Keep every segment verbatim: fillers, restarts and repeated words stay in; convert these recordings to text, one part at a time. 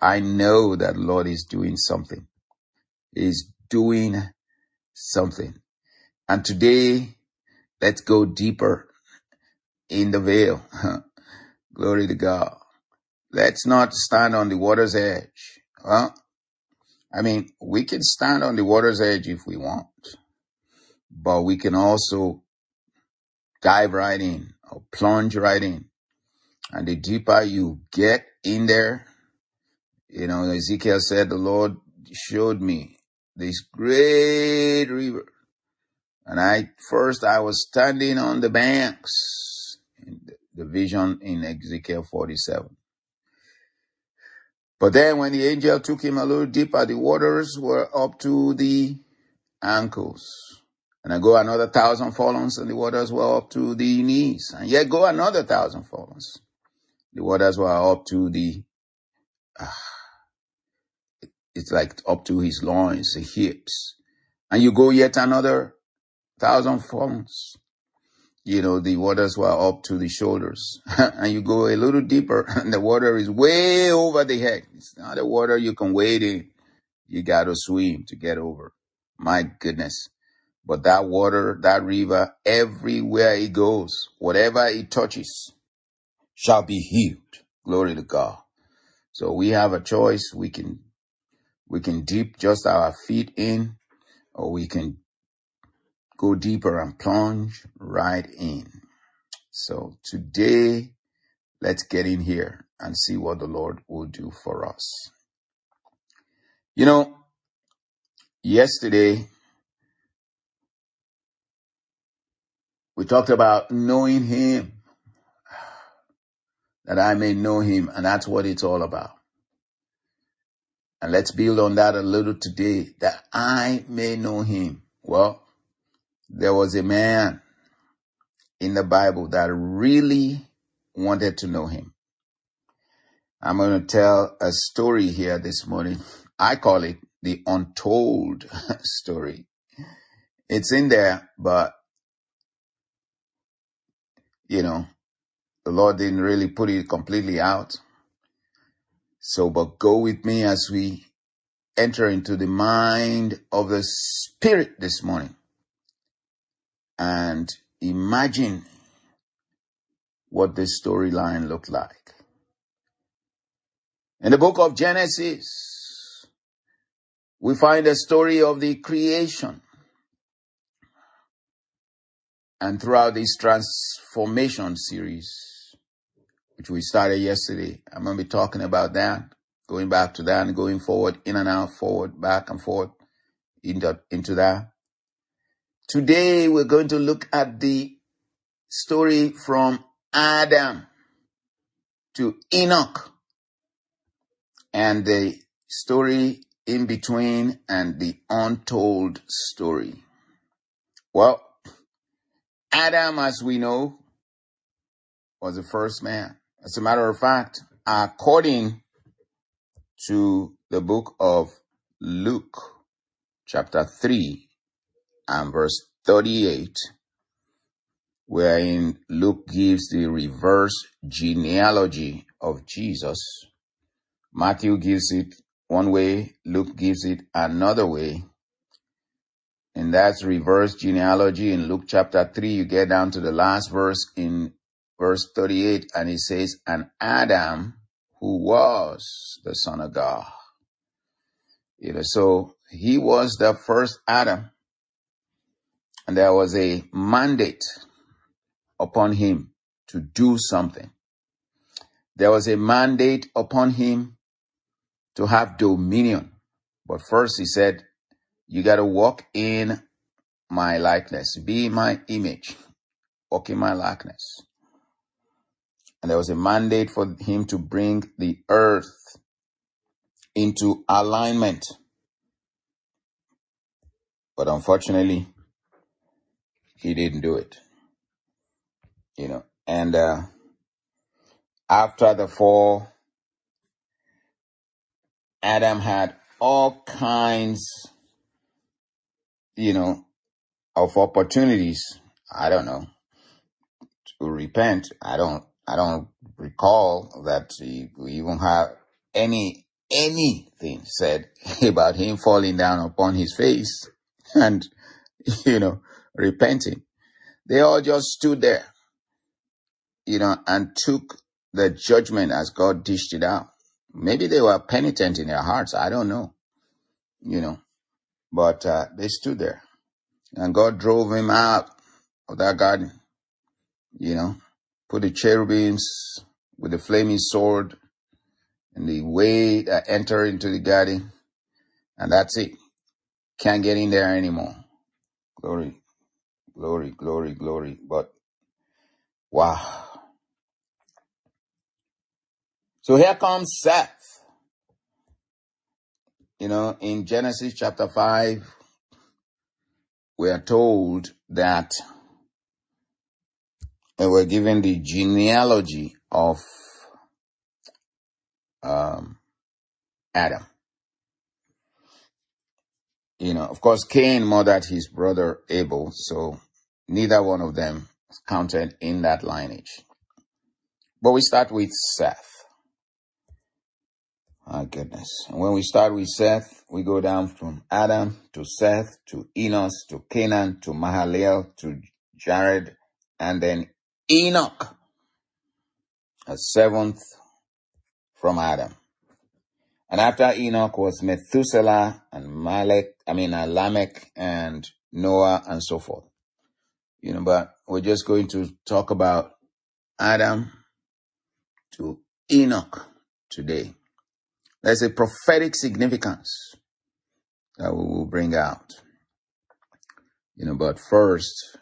I know that Lord is doing something. He's doing something. And today, let's go deeper in the veil. Glory to God. Let's not stand on the water's edge. Huh? I mean, we can stand on the water's edge if we want, but we can also dive right in or plunge right in. And the deeper you get in there, you know, Ezekiel said, the Lord showed me this great river. And I, first I was standing on the banks, in the, the vision in Ezekiel forty-seven. But then when the angel took him a little deeper, the waters were up to the ankles. And I go another thousand furlongs, and the waters were up to the knees. And yet go another thousand furlongs. The waters were up to the, uh, it's like up to his loins, the hips. And you go yet another thousand furlongs. You know, the waters were up to the shoulders. And you go a little deeper, and the water is way over the head. It's not a water you can wade in. You got to swim to get over. My goodness. But that water, that river, everywhere it goes, whatever it touches, shall be healed. Glory to God. So we have a choice. We can, we can dip just our feet in, or we can go deeper and plunge right in. So today, let's get in here and see what the Lord will do for us. You know, yesterday, we talked about knowing him, that I may know him, and that's what it's all about. And let's build on that a little today, that I may know him. Well, there was a man in the Bible that really wanted to know him. I'm going to tell a story here this morning. I call it the untold story. It's in there, but, you know, the Lord didn't really put it completely out. So, but go with me as we enter into the mind of the Spirit this morning and imagine what this storyline looked like. In the book of Genesis, we find a story of the creation. And throughout this transformation series, which we started yesterday, I'm going to be talking about that, going back to that and going forward, in and out, forward, back and forth into, into that. Today, we're going to look at the story from Adam to Enoch and the story in between and the untold story. Well, Adam, as we know, was the first man. As a matter of fact, according to the book of Luke, chapter three and verse thirty-eight, wherein Luke gives the reverse genealogy of Jesus. Matthew gives it one way, Luke gives it another way. And that's reverse genealogy. In Luke chapter three, you get down to the last verse in verse thirty-eight, and it says, and Adam, who was the Son of God. You know, so he was the first Adam, and there was a mandate upon him to do something. There was a mandate upon him to have dominion. But first he said, you got to walk in my likeness, be my image, walk in my likeness. And there was a mandate for him to bring the earth into alignment. But unfortunately, he didn't do it. You know, and uh, after the fall, Adam had all kinds, you know, of opportunities. I don't know, to repent. I don't, I don't recall that we even have any anything said about him falling down upon his face and, you know, repenting. They all just stood there, you know, and took the judgment as God dished it out. Maybe they were penitent in their hearts. I don't know, you know, but uh, they stood there and God drove him out of that garden, you know, put the cherubims with the flaming sword and the way that enter into the garden. And that's it. Can't get in there anymore. Glory, glory, glory, glory. But wow. So here comes Seth. You know, in Genesis chapter five, we are told that and we're given the genealogy of um, Adam. You know, of course, Cain murdered his brother Abel, so neither one of them is counted in that lineage. But we start with Seth. My goodness. And when we start with Seth, we go down from Adam to Seth to Enos to Canaan to Mahalalel to Jared and then Enoch, a seventh from Adam. And after Enoch was Methuselah and Malek, I mean uh, Lamech and Noah and so forth. You know, but we're just going to talk about Adam to Enoch today. There's a prophetic significance that we will bring out. You know, but first,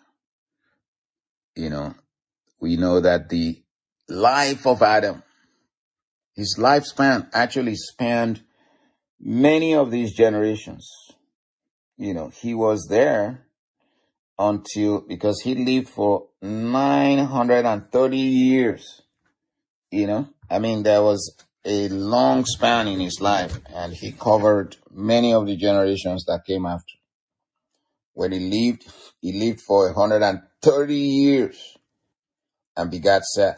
you know, we know that the life of Adam, his lifespan actually spanned many of these generations. You know, he was there until, because he lived for nine hundred thirty years. You know, I mean, there was a long span in his life and he covered many of the generations that came after. When he lived, he lived for one hundred thirty years and begat Seth.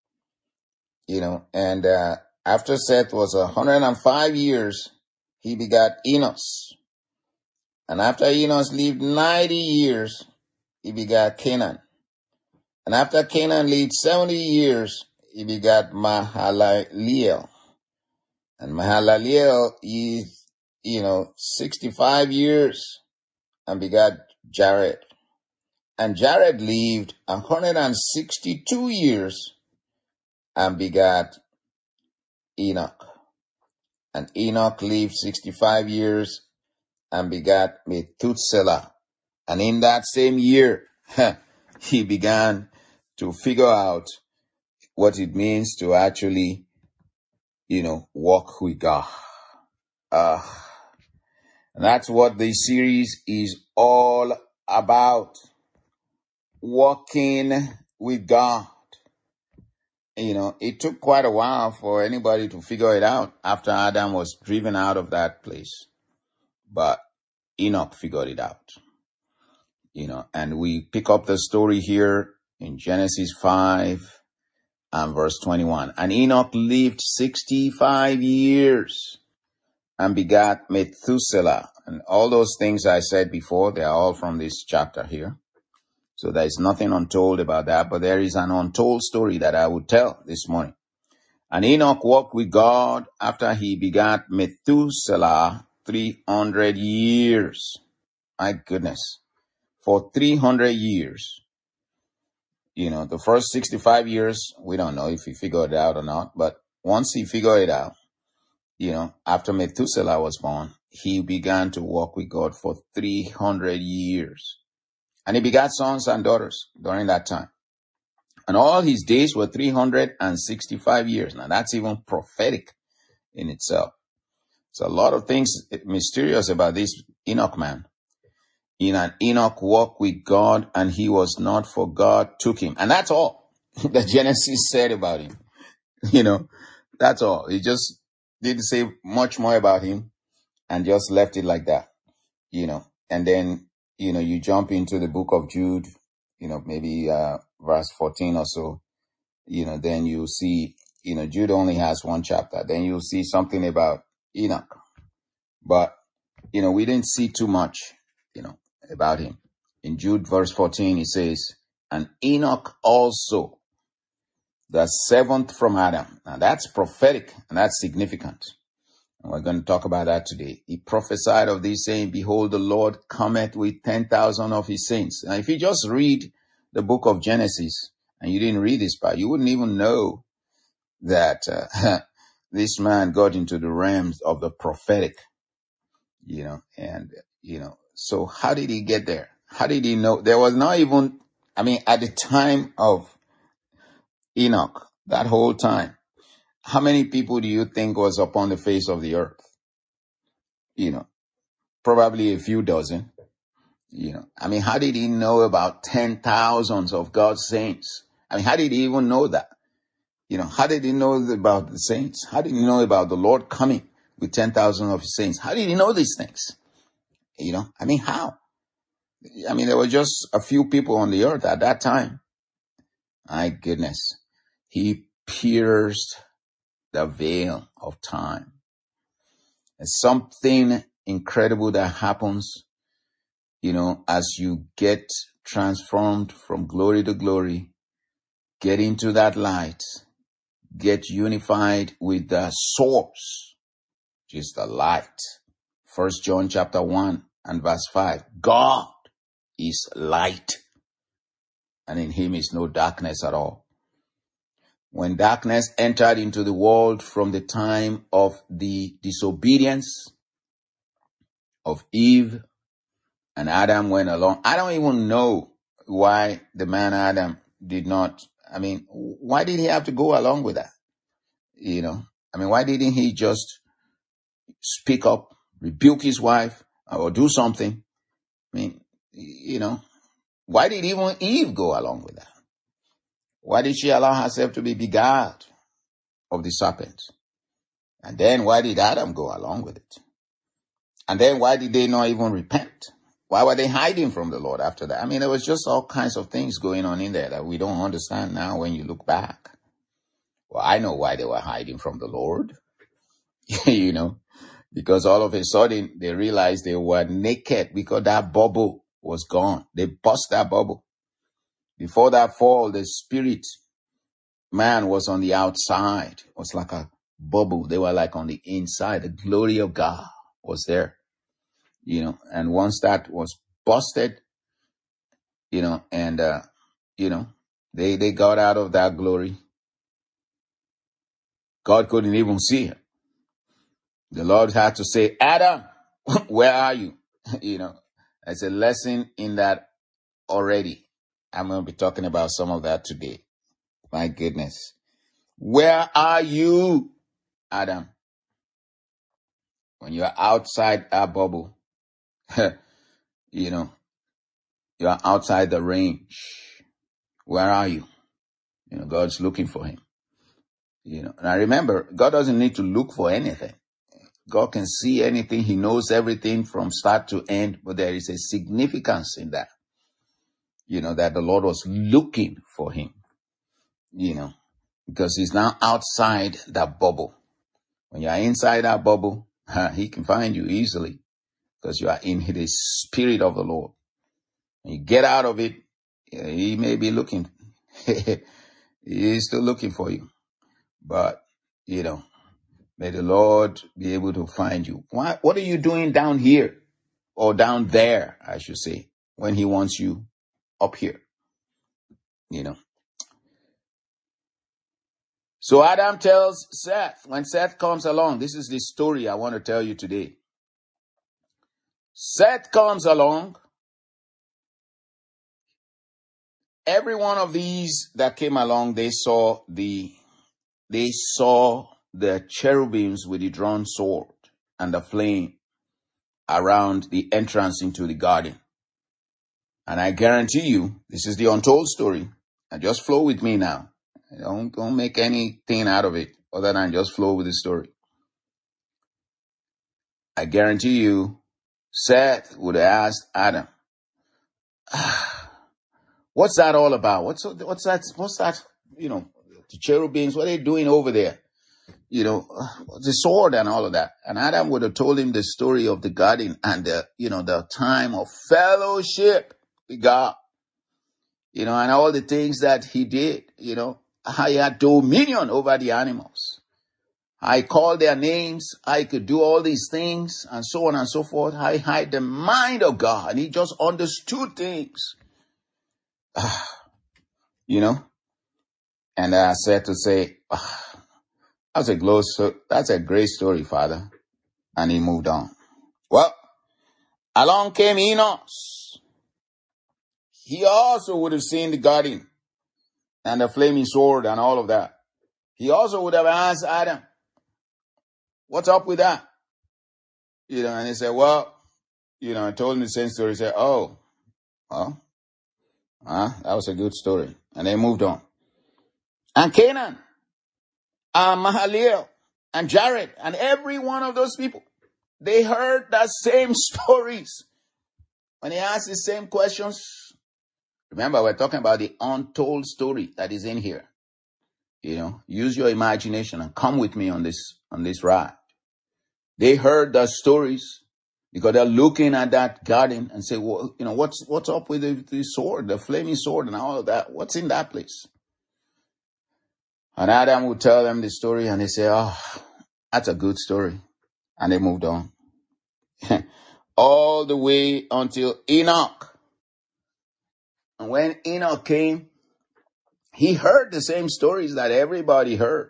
You know, and uh, after Seth was one hundred five years, he begat Enos. And after Enos lived ninety years, he begat Canaan. And after Canaan lived seventy years, he begat Mahalalel. And Mahalalel is, you know, sixty-five years and begat Jared. And Jared lived one hundred sixty-two years and begat Enoch. And Enoch lived sixty-five years and begat Methuselah. And in that same year, he began to figure out what it means to actually, you know, walk with God. Uh, and that's what this series is all about. Walking with God. You know, it took quite a while for anybody to figure it out after Adam was driven out of that place. But Enoch figured it out. You know, and we pick up the story here in Genesis five and verse twenty-one. And Enoch lived sixty-five years and begat Methuselah. And all those things I said before, they are all from this chapter here. So there is nothing untold about that, but there is an untold story that I will tell this morning. And Enoch walked with God after he begat Methuselah three hundred years. My goodness. For three hundred years. You know, the first sixty-five years, we don't know if he figured it out or not, but once he figured it out, you know, after Methuselah was born, he began to walk with God for three hundred years. And he begat sons and daughters during that time. And all his days were three hundred sixty-five years. Now that's even prophetic in itself. So a lot of things mysterious about this Enoch man. In an Enoch walked with God and he was not, for God took him. And that's all that Genesis said about him. You know, that's all. He just didn't say much more about him and just left it like that, you know. And then, you know, you jump into the book of Jude, you know, maybe uh, verse fourteen or so, you know, then you see, you know, Jude only has one chapter. Then you'll see something about Enoch. But, you know, we didn't see too much, you know, about him. In Jude verse fourteen, he says, and Enoch also, the seventh from Adam. Now that's prophetic and that's significant. And we're going to talk about that today. He prophesied of this, saying, behold, the Lord cometh with ten thousand of his saints. Now, if you just read the book of Genesis and you didn't read this part, you wouldn't even know that uh, this man got into the realms of the prophetic, you know, and, you know, so how did he get there? How did he know? There was not even, I mean, at the time of Enoch, that whole time, how many people do you think was upon the face of the earth? You know, probably a few dozen. You know, I mean, how did he know about ten thousands of God's saints? I mean, how did he even know that? You know, how did he know about the saints? How did he know about the Lord coming with ten thousand of his saints? How did he know these things? You know, I mean, how? I mean, there were just a few people on the earth at that time. My goodness. He pierced the veil of time. It's something incredible that happens, you know, as you get transformed from glory to glory, get into that light, get unified with the source, which is the light. First John chapter one and verse five. God is light, and in him is no darkness at all. When darkness entered into the world from the time of the disobedience of Eve and Adam went along, I don't even know why the man Adam did not, I mean, why did he have to go along with that? You know, I mean, why didn't he just speak up, rebuke his wife, or do something? I mean, you know, why did even Eve go along with that? Why did she allow herself to be beguiled of the serpent? And then why did Adam go along with it? And then why did they not even repent? Why were they hiding from the Lord after that? I mean, there was just all kinds of things going on in there that we don't understand now when you look back. Well, I know why they were hiding from the Lord, you know, because all of a sudden they realized they were naked because that bubble was gone. They bust that bubble. Before that fall, the spirit man was on the outside. It was like a bubble. They were like on the inside. The glory of God was there, you know, and once that was busted, you know, and, uh, you know, they, they got out of that glory. God couldn't even see him. The Lord had to say, Adam, where are you? You know, there's a lesson in that already. I'm going to be talking about some of that today. My goodness. Where are you, Adam? When you're outside that bubble, you know, you're outside the range. Where are you? You know, God's looking for him. You know, and I remember, God doesn't need to look for anything. God can see anything. He knows everything from start to end, but there is a significance in that. You know, that the Lord was looking for him, you know, because he's now outside that bubble. When you are inside that bubble, he can find you easily because you are in the spirit of the Lord. When you get out of it, he may be looking. He is still looking for you. But, you know, may the Lord be able to find you. Why, what are you doing down here? Or down there, I should say, when he wants you up here? You know. So Adam tells Seth, when Seth comes along, this is the story I want to tell you today. Seth comes along. Every one of these that came along, they saw the, they saw the cherubims with the drawn sword and the flame around the entrance into the garden. And I guarantee you, this is the untold story. And just flow with me now. Don't, don't make anything out of it other than just flow with the story. I guarantee you, Seth would have asked Adam, ah, what's that all about? What's, what's that, what's that, you know, the cherubims, what are they doing over there? you know, the sword and all of that. And Adam would have told him the story of the garden and the, you know, the time of fellowship with God, you know, and all the things that he did, you know, how he had dominion over the animals. I called their names. I could do all these things and so on and so forth. I had the mind of God and he just understood things, you know, and I said to say, ah, that's a glow, so that's a great story, Father. And he moved on. Well, along came Enos. He also would have seen the garden and the flaming sword and all of that. He also would have asked Adam, what's up with that? You know, and he said, well, you know, I told him the same story. He said, oh, well, uh, that was a good story. And they moved on. And Canaan, and Mahalalel, and Jared, and every one of those people, they heard that same stories. When he asked the same questions, remember, we're talking about the untold story that is in here. You know, use your imagination and come with me on this, on this ride. They heard the stories because they're looking at that garden and say, well, you know, what's, what's up with the, the sword, the flaming sword and all of that? What's in that place? And Adam would tell them the story and they say, oh, that's a good story. And they moved on. All the way until Enoch. And when Enoch came, he heard the same stories that everybody heard.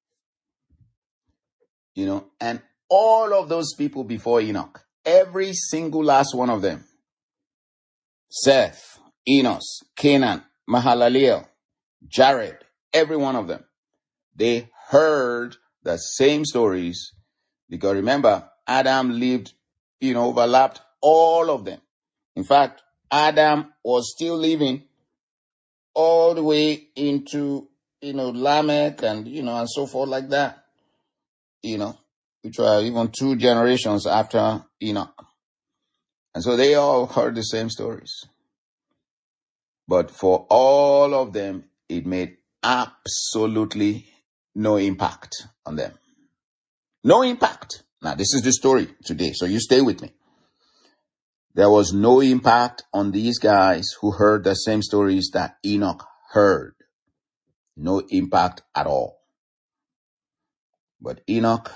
You know, and all of those people before Enoch, every single last one of them, Seth, Enos, Canaan, Mahalalel, Jared, every one of them, they heard the same stories because remember, Adam lived, you know, overlapped all of them. In fact, Adam was still living all the way into, you know, Lamech and, you know, and so forth like that, you know, which were even two generations after Enoch. And so they all heard the same stories. But for all of them, it made absolutely no impact on them. No impact. Now, this is the story today, so you stay with me. There was no impact on these guys who heard the same stories that Enoch heard. No impact at all. But Enoch,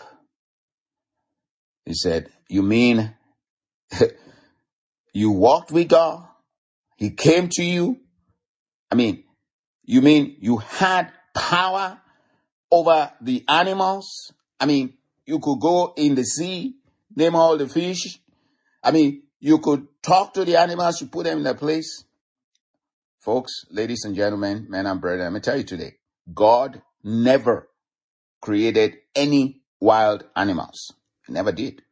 he said, you mean you walked with God? He came to you? I mean, you mean you had power over the animals? I mean, you could go in the sea, name all the fish. I mean, you could talk to the animals, you put them in their place. Folks, ladies and gentlemen, men and brethren, let me tell you today, God never created any wild animals. He never did.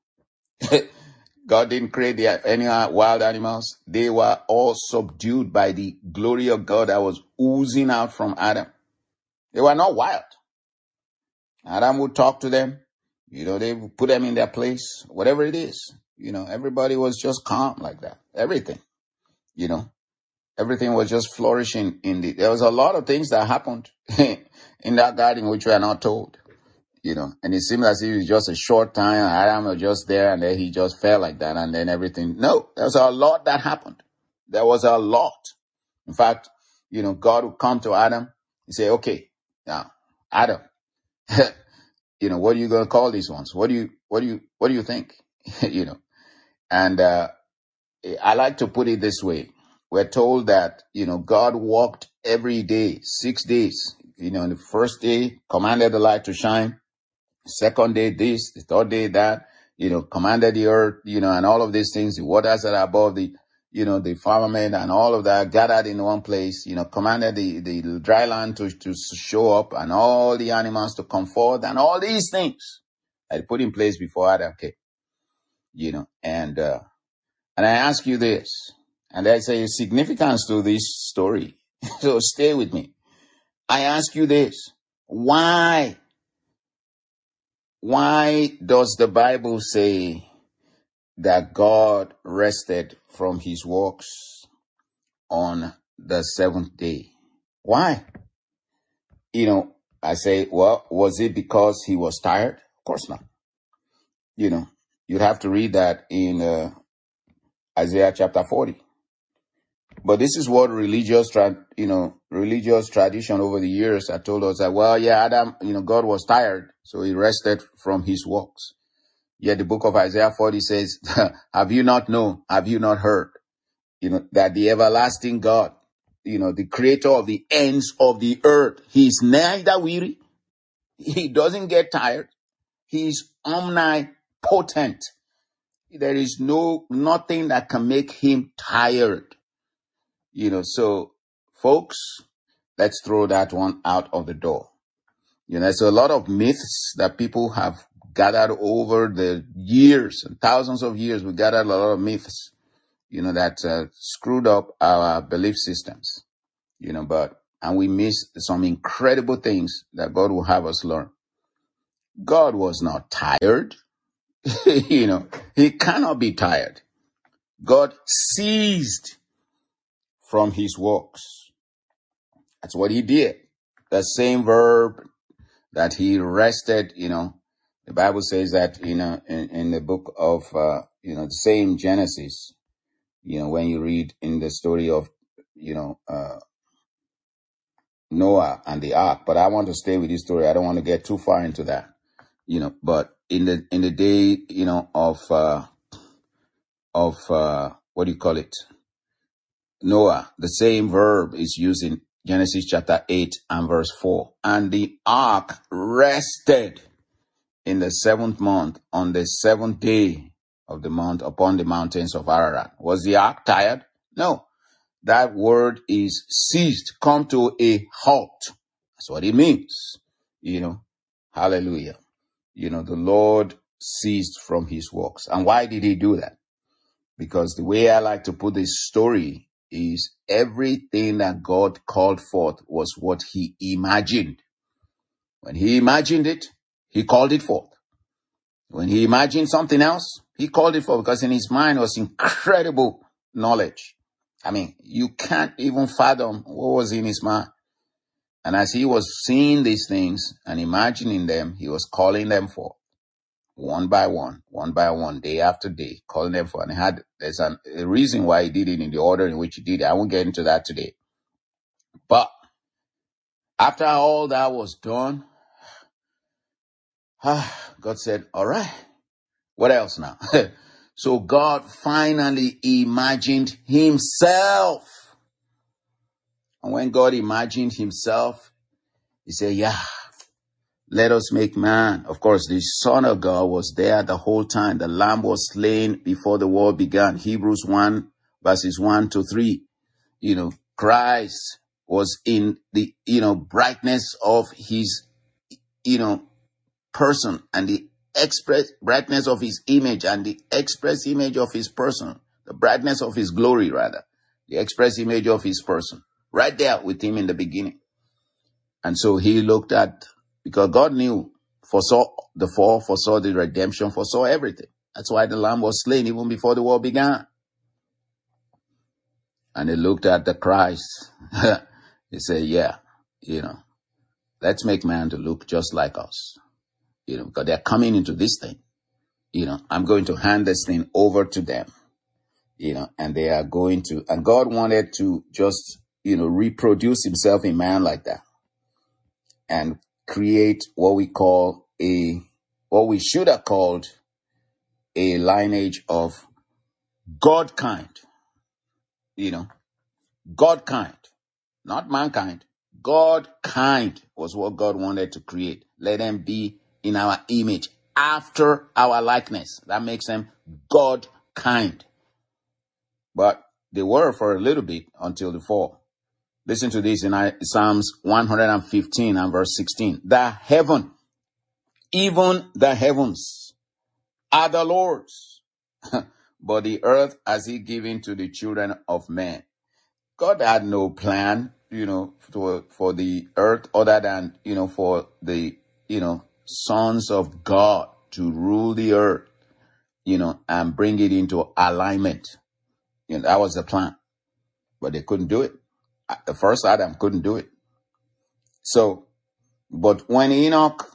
God didn't create the, any wild animals. They were all subdued by the glory of God that was oozing out from Adam. They were not wild. Adam would talk to them. You know, they would put them in their place, whatever it is. You know, everybody was just calm like that. Everything, you know, everything was just flourishing in the, there was a lot of things that happened in that garden which we are not told, you know, and it seemed as if it was just a short time. Adam was just there and then he just fell like that and then everything. No, there was a lot that happened. There was a lot. In fact, you know, God would come to Adam and say, okay, now, Adam, you know, what are you going to call these ones? What do you, what do you, what do you think? you know, and, uh, I like to put it this way. We're told that, you know, God walked every day, six days, you know, the first day commanded the light to shine. Second day, this, the third day, that, you know, commanded the earth, you know, and all of these things, the waters that are above the, you know, the firmament and all of that gathered in one place, you know, commanded the, the dry land to, to show up and all the animals to come forth and all these things I put in place before Adam came, you know, and, uh, and I ask you this, and there's a significance to this story. So stay with me. I ask you this. Why? Why does the Bible say that God rested from his works on the seventh day? Why? You know, I say, well, was it because he was tired? Of course not. You know, you'd have to read that in uh, Isaiah chapter forty. But this is what religious, tra- you know, religious tradition over the years had told us that, well, yeah, Adam, you know, God was tired, so he rested from his works. Yet the book of Isaiah forty says, have you not known? Have you not heard? You know, that the everlasting God, you know, the creator of the ends of the earth, he is neither weary. He doesn't get tired. He is omnipotent. There is no, nothing that can make him tired. You know, so folks, let's throw that one out of the door. You know, there's a lot of myths that people have gathered over the years and thousands of years. We gathered a lot of myths, you know, that uh, screwed up our belief systems, you know, but, and we miss some incredible things that God will have us learn. God was not tired. You know, he cannot be tired. God ceased from his works. That's what he did. The same verb that he rested, you know, the Bible says that, you know, in, in the book of, uh, you know, the same Genesis, you know, when you read in the story of, you know, uh, Noah and the ark. But I want to stay with this story. I don't want to get too far into that, you know, but in the, in the day, you know, of, uh, of, uh, what do you call it? Noah, the same verb is used in Genesis chapter eight and verse four. And the ark rested in the seventh month on the seventh day of the month upon the mountains of Ararat. Was the ark tired? No. That word is ceased, come to a halt. That's what it means. You know, hallelujah. You know, the Lord ceased from his works. And why did he do that? Because the way I like to put this story is everything that God called forth was what he imagined. When he imagined it, he called it forth. When he imagined something else, he called it forth because in his mind was incredible knowledge. I mean, you can't even fathom what was in his mind. And as he was seeing these things and imagining them, he was calling them forth. One by one, one by one, day after day, calling them for. And he had, there's an, a reason why he did it in the order in which he did it. I won't get into that today. But after all that was done, God said, all right, what else now? So God finally imagined himself. And when God imagined himself, he said, yeah, let us make man. Of course, the Son of God was there the whole time. The Lamb was slain before the world began. Hebrews one, verses one to three. You know, Christ was in the, you know, brightness of his, you know, person and the express brightness of his image and the express image of his person. The brightness of his glory, rather. The express image of his person. Right there with him in the beginning. And so he looked at, because God knew, foresaw the fall, foresaw the redemption, foresaw everything. That's why the Lamb was slain even before the world began. And he looked at the Christ. He said, yeah, you know, let's make man to look just like us. You know, because they're coming into this thing. You know, I'm going to hand this thing over to them. You know, and they are going to, and God wanted to just, you know, reproduce himself in man like that. And create what we call a, what we should have called a lineage of God kind. You know, God kind, not mankind. God kind was what God wanted to create. Let them be in our image, after our likeness. That makes them God kind. But they were for a little bit until the fall. Listen to this in Psalms one hundred fifteen and verse sixteen. The heaven, even the heavens are the Lord's, but the earth has he given to the children of men. God had no plan, you know, for, for the earth other than, you know, for the, you know, sons of God to rule the earth, you know, and bring it into alignment. You know, that was the plan, but they couldn't do it. The first Adam couldn't do it. So But when Enoch,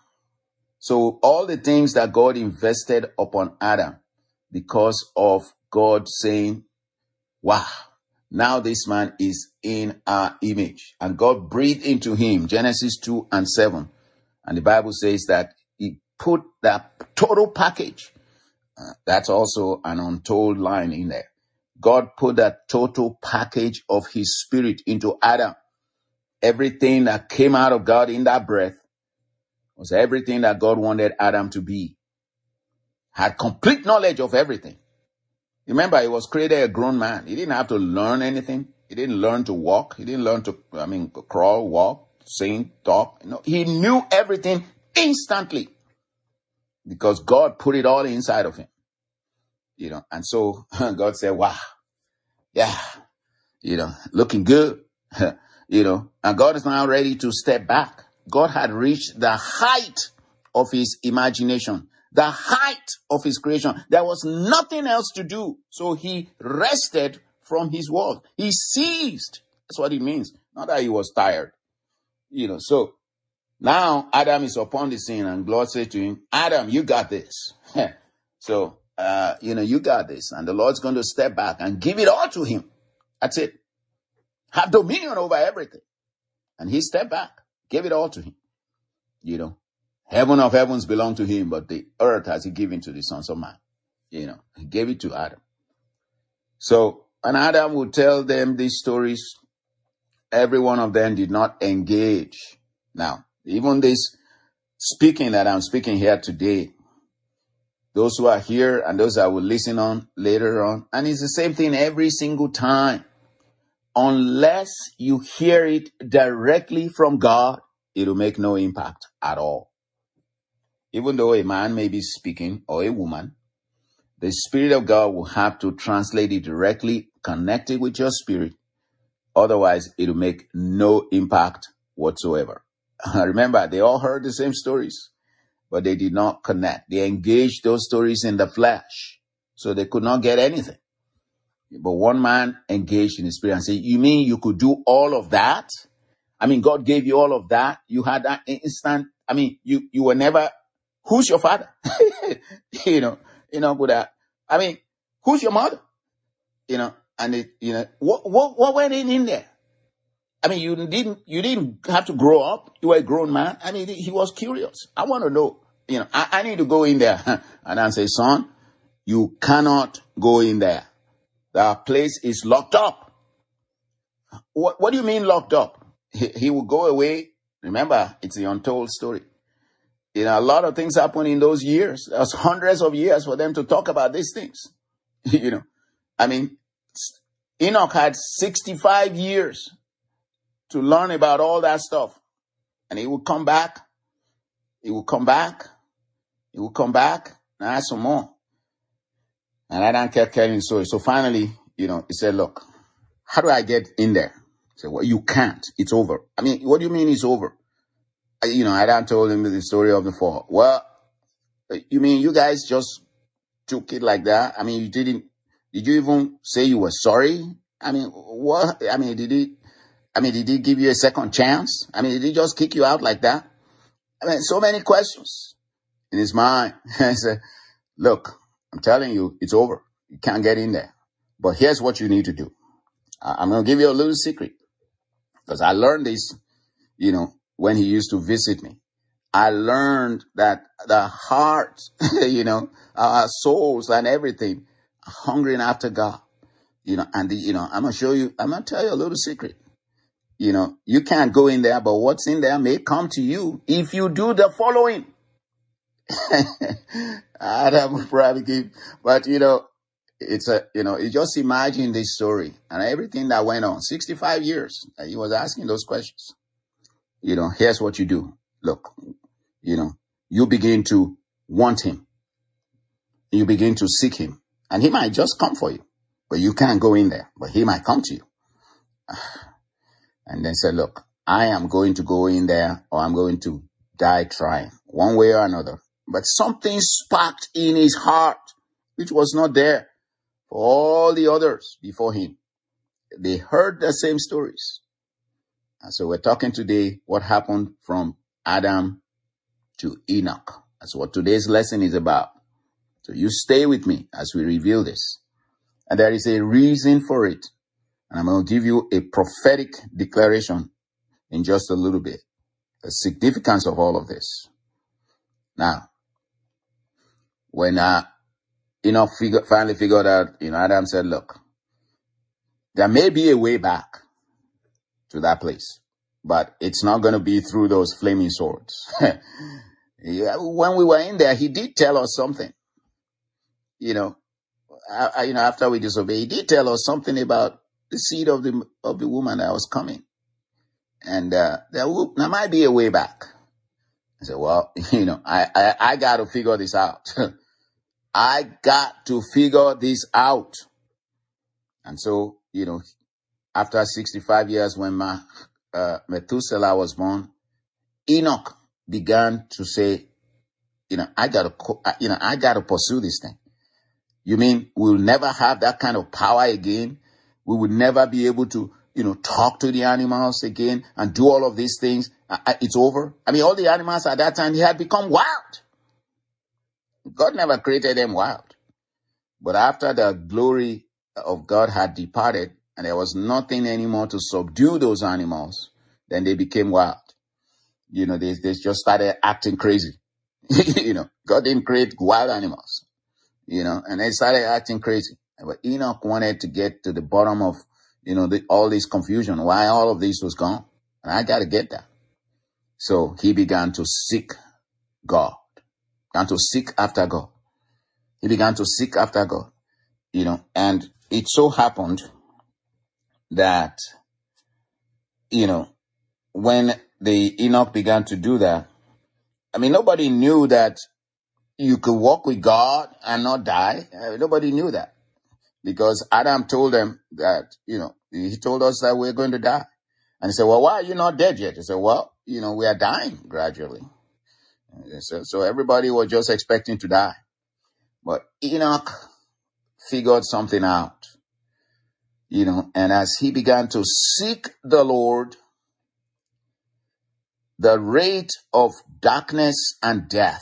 so all the things that God invested upon Adam because of God saying, wow, now this man is in our image. And God breathed into him, Genesis two and seven. And the Bible says that he put that total package. Uh, that's also an untold line in there. God put that total package of his spirit into Adam. Everything that came out of God in that breath was everything that God wanted Adam to be. Had complete knowledge of everything. Remember, he was created a grown man. He didn't have to learn anything. He didn't learn to walk. He didn't learn to, I mean, crawl, walk, sing, talk. You know, he knew everything instantly because God put it all inside of him. You know, and so God said, wow, yeah, you know, looking good, you know, and God is now ready to step back. God had reached the height of his imagination, the height of his creation. There was nothing else to do. So he rested from his work. He ceased. That's what it means. Not that he was tired, you know. So now Adam is upon the scene and God said to him, Adam, you got this. So, uh, you know, you got this. And the Lord's going to step back and give it all to him. That's it. Have dominion over everything. And he stepped back, gave it all to him. You know, heaven of heavens belong to him, but the earth has he given to the sons of man. You know, he gave it to Adam. So, and Adam would tell them these stories. Every one of them did not engage. Now, even this speaking that I'm speaking here today, those who are here and those that will listen on later on, and it's the same thing every single time. Unless you hear it directly from God, it'll make no impact at all. Even though a man may be speaking or a woman, the Spirit of God will have to translate it directly, connect it with your spirit. Otherwise, it'll make no impact whatsoever. Remember, they all heard the same stories, but they did not connect. They engaged those stories in the flesh, so they could not get anything. But one man engaged in the spirit and said, you mean you could do all of that? I mean, God gave you all of that. You had that instant. I mean, you, you were never, who's your father? you know, you know, with that. I mean, who's your mother? You know, and it, you know, what, what, what went in in there? I mean, you didn't, you didn't have to grow up. You were a grown man. I mean, he was curious. I want to know, you know, I, I need to go in there. And I say, son, you cannot go in there. The place is locked up. What, what do you mean locked up? He, he will go away. Remember, it's the untold story. You know, a lot of things happen in those years. There's hundreds of years for them to talk about these things. you know, I mean, Enoch had sixty-five years to learn about all that stuff. And he would come back. He would come back. He would come back and ask some more. And I don't kept telling the story. So finally, you know, he said, look, how do I get in there? I said, well, you can't. It's over. I mean, what do you mean it's over? I, you know, I done told him the story of the fall. Well, you mean you guys just took it like that? I mean, you didn't, did you even say you were sorry? I mean, what? I mean, did he, I mean, did he give you a second chance? I mean, did he just kick you out like that? I mean, so many questions in his mind. I said, look, I'm telling you, it's over. You can't get in there. But here's what you need to do. I'm going to give you a little secret because I learned this, you know, when he used to visit me. I learned that the heart, you know, our souls and everything are hungering after God, you know, and, the, you know, I'm going to show you, I'm going to tell you a little secret. You know, you can't go in there, but what's in there may come to you if you do the following. Adam would probably give, but you know, it's a, you know, you just imagine this story and everything that went on. sixty-five years, he was asking those questions. You know, here's what you do. Look, you know, you begin to want him. You begin to seek him. And he might just come for you. But you can't go in there. But he might come to you. And then say, look, I am going to go in there or I'm going to die trying. One way or another. But something sparked in his heart, which was not there for all the others before him. They heard the same stories. And so we're talking today what happened from Adam to Enoch. That's what today's lesson is about. So you stay with me as we reveal this. And there is a reason for it. And I'm going to give you a prophetic declaration in just a little bit. The significance of all of this. Now, when uh, Enoch figure, finally figured out, you know, Adam said, look, there may be a way back to that place, but it's not going to be through those flaming swords. Yeah, when we were in there, he did tell us something. You know, I, I, you know, after we disobeyed, he did tell us something about the seed of the of the woman that was coming, and uh, there, will, there might be a way back. I said, well, you know, I I, I got to figure this out. I got to figure this out. And so, you know, after sixty-five years, when my uh, Methuselah was born, Enoch began to say, you know, I got to, you know, I got to pursue this thing. You mean we'll never have that kind of power again? We would never be able to, you know, talk to the animals again and do all of these things. It's over. I mean, all the animals at that time, they had become wild. God never created them wild. But after the glory of God had departed and there was nothing anymore to subdue those animals, then they became wild. You know, they, they just started acting crazy. You know, God didn't create wild animals, you know, and they started acting crazy. But Enoch wanted to get to the bottom of, you know, the, all this confusion, why all of this was gone. And I got to get that. So he began to seek God, began to seek after God. He began to seek after God, you know, and it so happened that, you know, when the Enoch began to do that, I mean, nobody knew that you could walk with God and not die. Uh, nobody knew that because Adam told them that, you know, he told us that we're going to die. And he said, well, why are you not dead yet? He said, well, you know, we are dying gradually. So, so everybody was just expecting to die. But Enoch figured something out, you know, and as he began to seek the Lord, the rate of darkness and death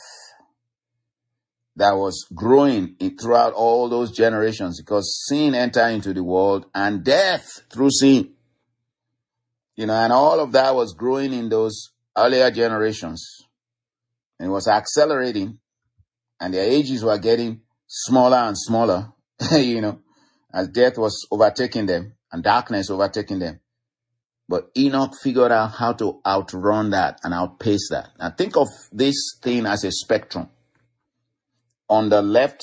that was growing in, throughout all those generations, because sin entered into the world and death through sin, you know, and all of that was growing in those earlier generations. And it was accelerating and their ages were getting smaller and smaller, you know, as death was overtaking them and darkness overtaking them. But Enoch figured out how to outrun that and outpace that. Now think of this thing as a spectrum. On the left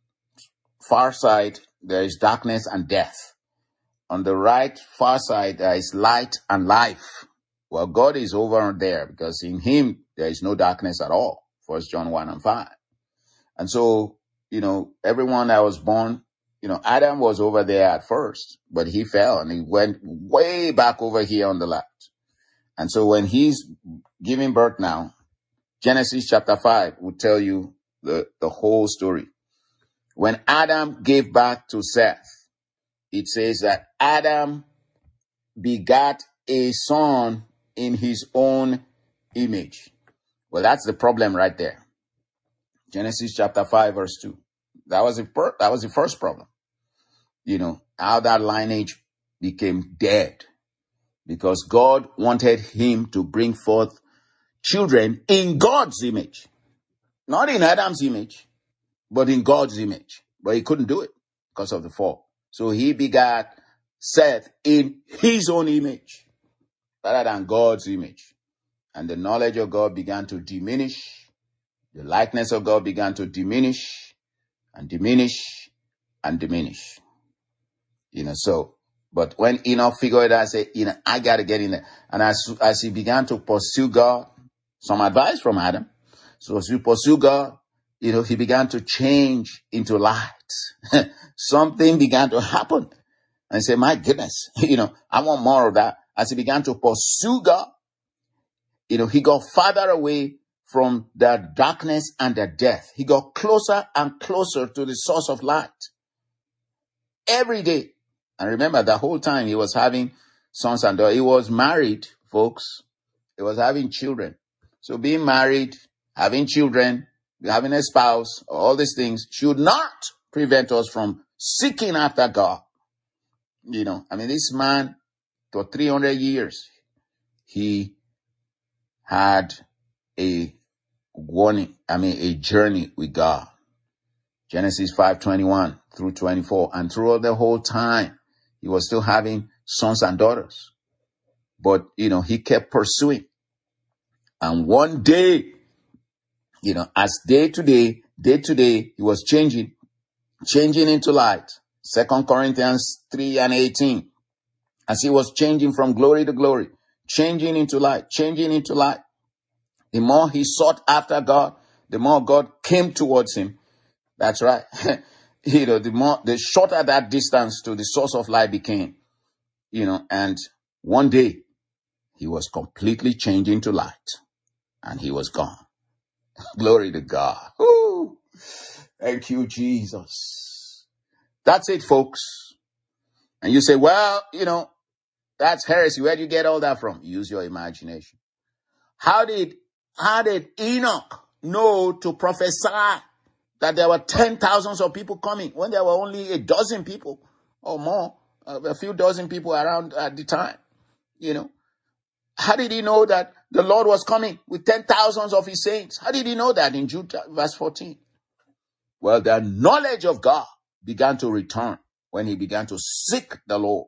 far side, there is darkness and death. On the right far side, there is light and life. Well, God is over there because in him, there is no darkness at all. First John one and five. And so, you know, everyone that was born, you know, Adam was over there at first, but he fell and he went way back over here on the left. And so when he's giving birth now, Genesis chapter five will tell you the, the whole story. When Adam gave birth to Seth, it says that Adam begat a son in his own image. Well, that's the problem right there. Genesis chapter five, verse two. That was the per- that was the first problem. You know, how that lineage became dead because God wanted him to bring forth children in God's image, not in Adam's image, but in God's image. But he couldn't do it because of the fall. So he begat Seth in his own image rather than God's image. And the knowledge of God began to diminish. The likeness of God began to diminish and diminish and diminish. You know, so, but when Enoch figured out, I said, you know, I got to get in there. And as, as he began to pursue God, some advice from Adam. So as you pursue God, you know, he began to change into light. Something began to happen. And I said, my goodness, you know, I want more of that. As he began to pursue God, you know, he got farther away from the darkness and the death. He got closer and closer to the source of light every day. And remember, the whole time he was having sons and daughters. He was married folks. It was having children. So being married, having children, having a spouse, all these things should not prevent us from seeking after God. You know, I mean, this man, for three hundred years, he had a warning, I mean, a journey with God. Genesis five twenty-one through twenty-four. And throughout the whole time, he was still having sons and daughters. But, you know, he kept pursuing. And one day, you know, as day to day, day to day, he was changing, changing into light. Second Corinthians three and eighteen. As he was changing from glory to glory, changing into light, changing into light. The more he sought after God, the more God came towards him. That's right. You know, the more, the shorter that distance to the source of light became, you know, and one day he was completely changing to light and he was gone. Glory to God. Woo. Thank you, Jesus. That's it, folks. And you say, well, you know, that's heresy. Where do you get all that from? Use your imagination. How did, how did Enoch know to prophesy that there were ten thousands of people coming when there were only a dozen people or more, a few dozen people around at the time? You know, how did he know that the Lord was coming with ten thousands of his saints? How did he know that in Jude verse fourteen? Well, the knowledge of God began to return when he began to seek the Lord.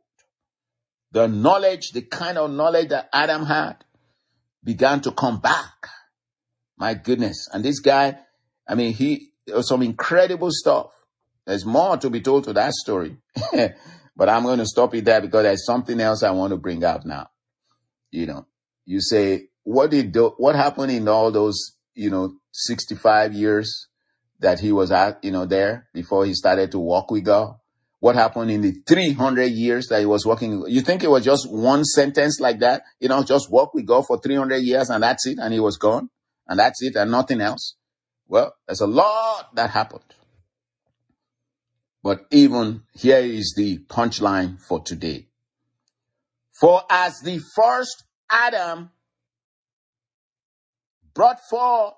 The knowledge, the kind of knowledge that Adam had, began to come back. My goodness. And this guy, I mean, he, there was some incredible stuff. There's more to be told to that story. But I'm going to stop it there because there's something else I want to bring out now. You know, you say, what did, do, what happened in all those, you know, sixty-five years that he was at, you know, there before he started to walk with God? What happened in the three hundred years that he was walking? You think it was just one sentence like that? You know, just walk with God for three hundred years and that's it. And he was gone and that's it and nothing else. Well, there's a lot that happened. But even here is the punchline for today. For as the first Adam brought forth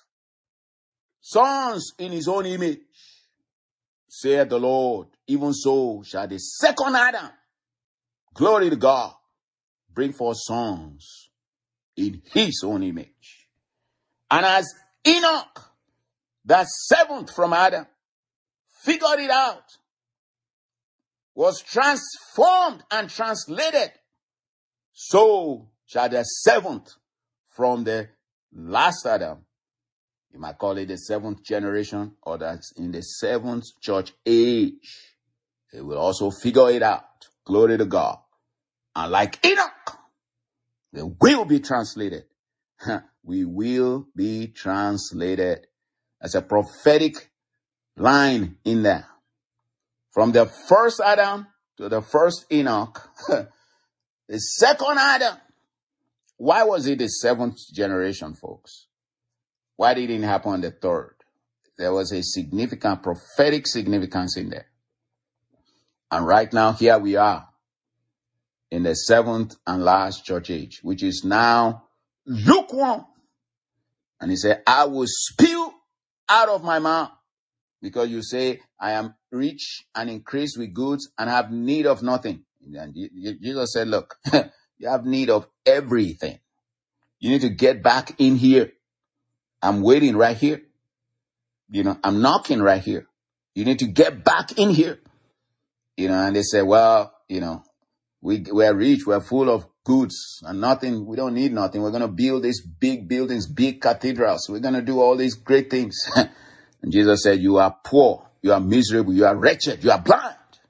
sons in his own image, saith the Lord, even so shall the second Adam, glory to God, bring forth sons in his own image. And as Enoch, the seventh from Adam, figured it out, was transformed and translated, so shall the seventh from the last Adam, you might call it the seventh generation, or that's in the seventh church age, they will also figure it out. Glory to God. And like Enoch, they will be translated. We will be translated. As a prophetic line in there. From the first Adam to the first Enoch, the second Adam. Why was it the seventh generation, folks? Why didn't it happen on the third? There was a significant prophetic significance in there. And right now, here we are in the seventh and last church age, which is now lukewarm. And he said, I will spew out of my mouth, because you say, I am rich and increased with goods and have need of nothing. And Jesus said, look, you have need of everything. You need to get back in here. I'm waiting right here. You know, I'm knocking right here. You need to get back in here. You know, and they say, well, you know, we, we're rich. We're full of goods and nothing. We don't need nothing. We're going to build these big buildings, big cathedrals. We're going to do all these great things. And Jesus said, you are poor. You are miserable. You are wretched. You are blind.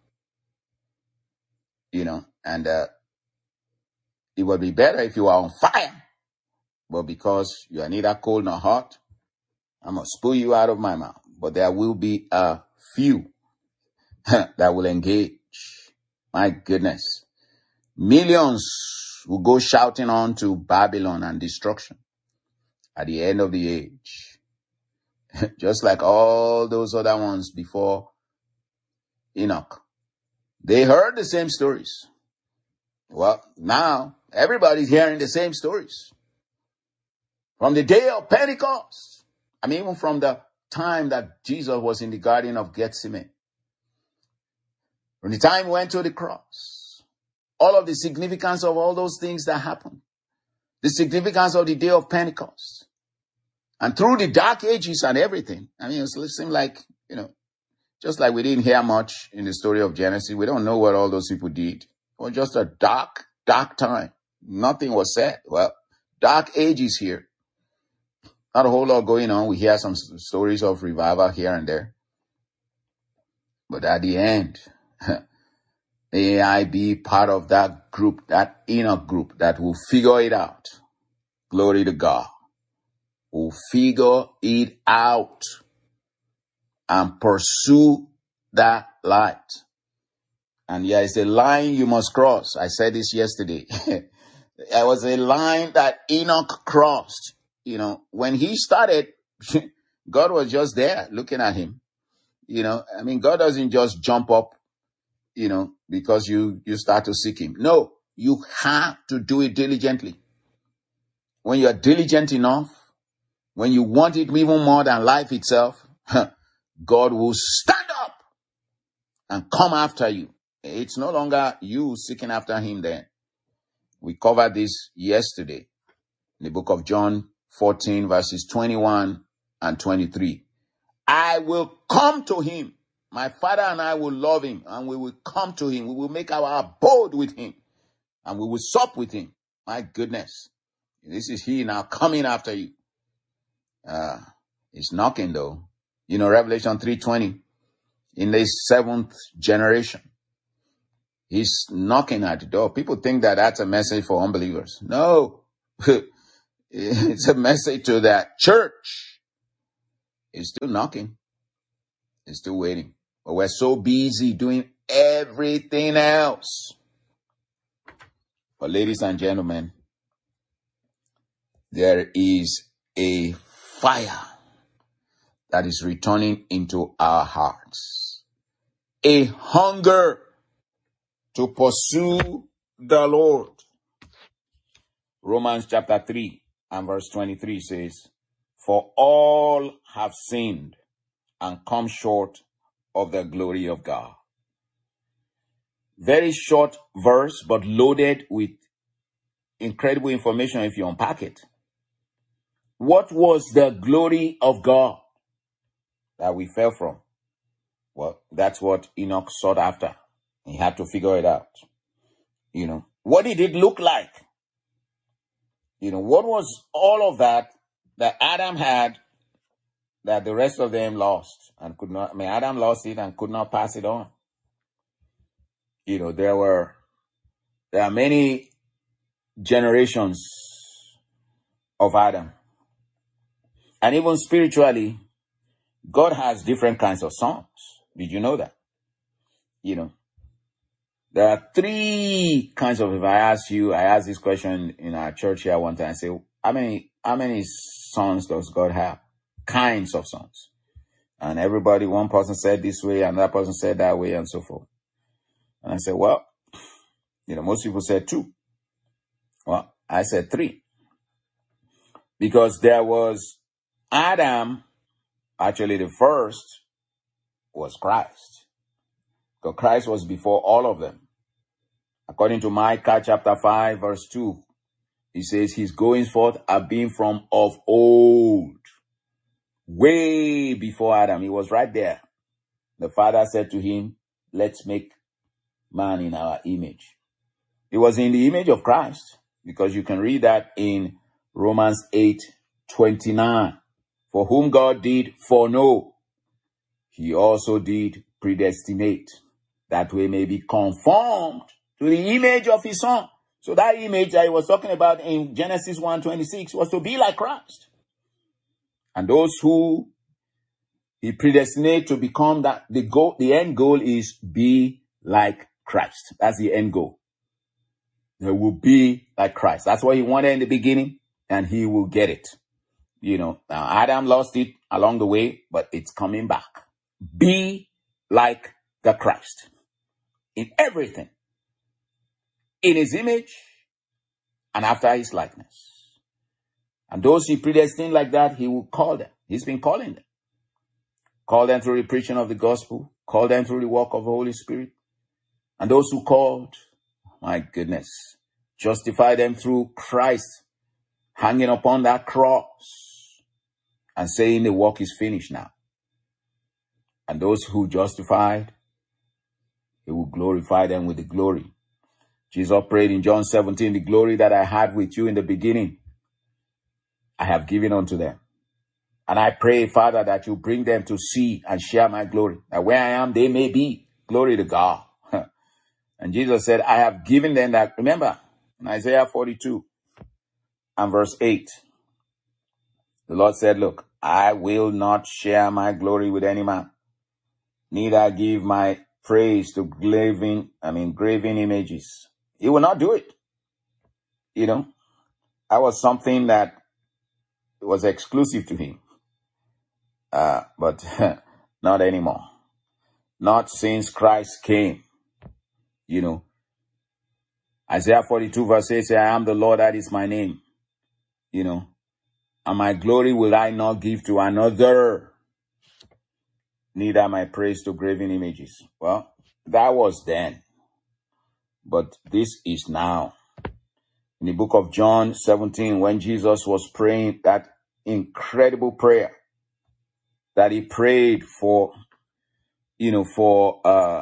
You know, and uh, it would be better if you are on fire. But because you are neither cold nor hot, I'm going to spew you out of my mouth. But there will be a few that will engage. My goodness. Millions will go shouting on to Babylon and destruction at the end of the age. Just like all those other ones before Enoch. They heard the same stories. Well, now Everybody's hearing the same stories. From the day of Pentecost. I mean, even from the time that Jesus was in the Garden of Gethsemane. From the time he went to the cross. All of the significance of all those things that happened. The significance of the day of Pentecost. And through the dark ages and everything. I mean, it seemed like, you know, just like we didn't hear much in the story of Genesis. We don't know what all those people did. It was just a dark, dark time. Nothing was said. Well, dark ages here. Not a whole lot going on. We hear some stories of revival here and there. But at the end, may I be part of that group, that inner group that will figure it out. Glory to God. Will figure it out and pursue that light. And yeah, it's a line you must cross. I said this yesterday. There was a line that Enoch crossed. You know, when he started, God was just there looking at him. You know, I mean, God doesn't just jump up, you know, because you, you start to seek him. No, you have to do it diligently. When you're diligent enough, when you want it even more than life itself, God will stand up and come after you. It's no longer you seeking after him then. We covered this yesterday in the book of John fourteen, verses twenty-one and twenty-three. I will come to him. My Father and I will love him, and we will come to him. We will make our abode with him, and we will sup with him. My goodness. This is he now coming after you. Uh, he's knocking though. You know, Revelation three twenty, in the seventh generation. He's knocking at the door. People think that that's a message for unbelievers. No. It's a message to that church. He's still knocking. He's still waiting. But we're so busy doing everything else. But ladies and gentlemen, there is a fire that is returning into our hearts. A hunger to pursue the Lord. Romans chapter three and verse twenty-three says, for all have sinned and come short of the glory of God. Very short verse, but loaded with incredible information if you unpack it. What was the glory of God that we fell from? Well, that's what Enoch sought after. He had to figure it out. You know, what did it look like? You know, what was all of that that Adam had that the rest of them lost and could not? I mean, Adam lost it and could not pass it on. You know, there were, there are many generations of Adam. And even spiritually, God has different kinds of sons. Did you know that? You know, there are three kinds of, if I ask you, I asked this question in our church here one time, I say, how many, how many sons does God have? Kinds of sons. And everybody, one person said this way, another person said that way, and so forth. And I said, well, you know, most people said two. Well, I said three. Because there was Adam, actually the first was Christ. Because Christ was before all of them. According to Micah chapter five, verse two, he says, his goings forth have been from of old. Way before Adam. He was right there. The Father said to him, let's make man in our image. It was in the image of Christ, because you can read that in Romans eight twenty-nine. For whom God did foreknow, he also did predestinate, that we may be conformed to the image of his Son. So that image that he was talking about in Genesis one twenty-six was to be like Christ. And those who he predestinate to become that, the goal, the end goal is be like Christ. That's the end goal. They will be like Christ. That's what he wanted in the beginning, and he will get it. You know, now Adam lost it along the way, but it's coming back. Be like the Christ in everything. In his image, and after his likeness. And those he predestined like that, he will call them. He's been calling them. Call them through the preaching of the gospel. Call them through the work of the Holy Spirit. And those who called, my goodness, justify them through Christ hanging upon that cross and saying the work is finished now. And those who justified, he will glorify them with the glory. Jesus prayed in John seventeen, the glory that I had with you in the beginning, I have given unto them. And I pray, Father, that you bring them to see and share my glory. That where I am, they may be. Glory to God. And Jesus said, I have given them that. Remember, in Isaiah forty-two and verse eight, the Lord said, look, I will not share my glory with any man, neither give my praise to graven, I mean, graven images. He will not do it. You know, that was something that was exclusive to him. Uh, but not anymore. Not since Christ came. You know, Isaiah forty-two verse eight says, I am the Lord, that is my name. You know, and my glory will I not give to another, neither my praise to graven images. Well, that was then, but this is now. In the book of John seventeen, when Jesus was praying that incredible prayer that he prayed for, you know, for uh,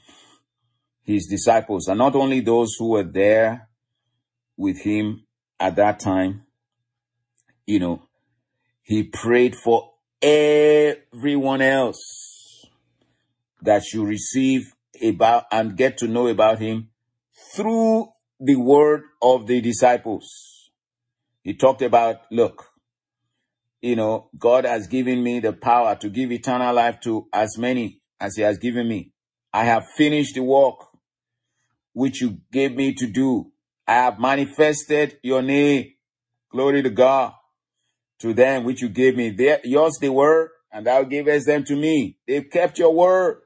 his disciples, and not only those who were there with him at that time, you know, he prayed for everyone else that should receive about and get to know about him through the word of the disciples. He talked about, look, you know, God has given me the power to give eternal life to as many as he has given me. I have finished the work which you gave me to do. I have manifested your name. Glory to God. To them which you gave me. They, yours they were, and thou gavest them to me. They've kept your word.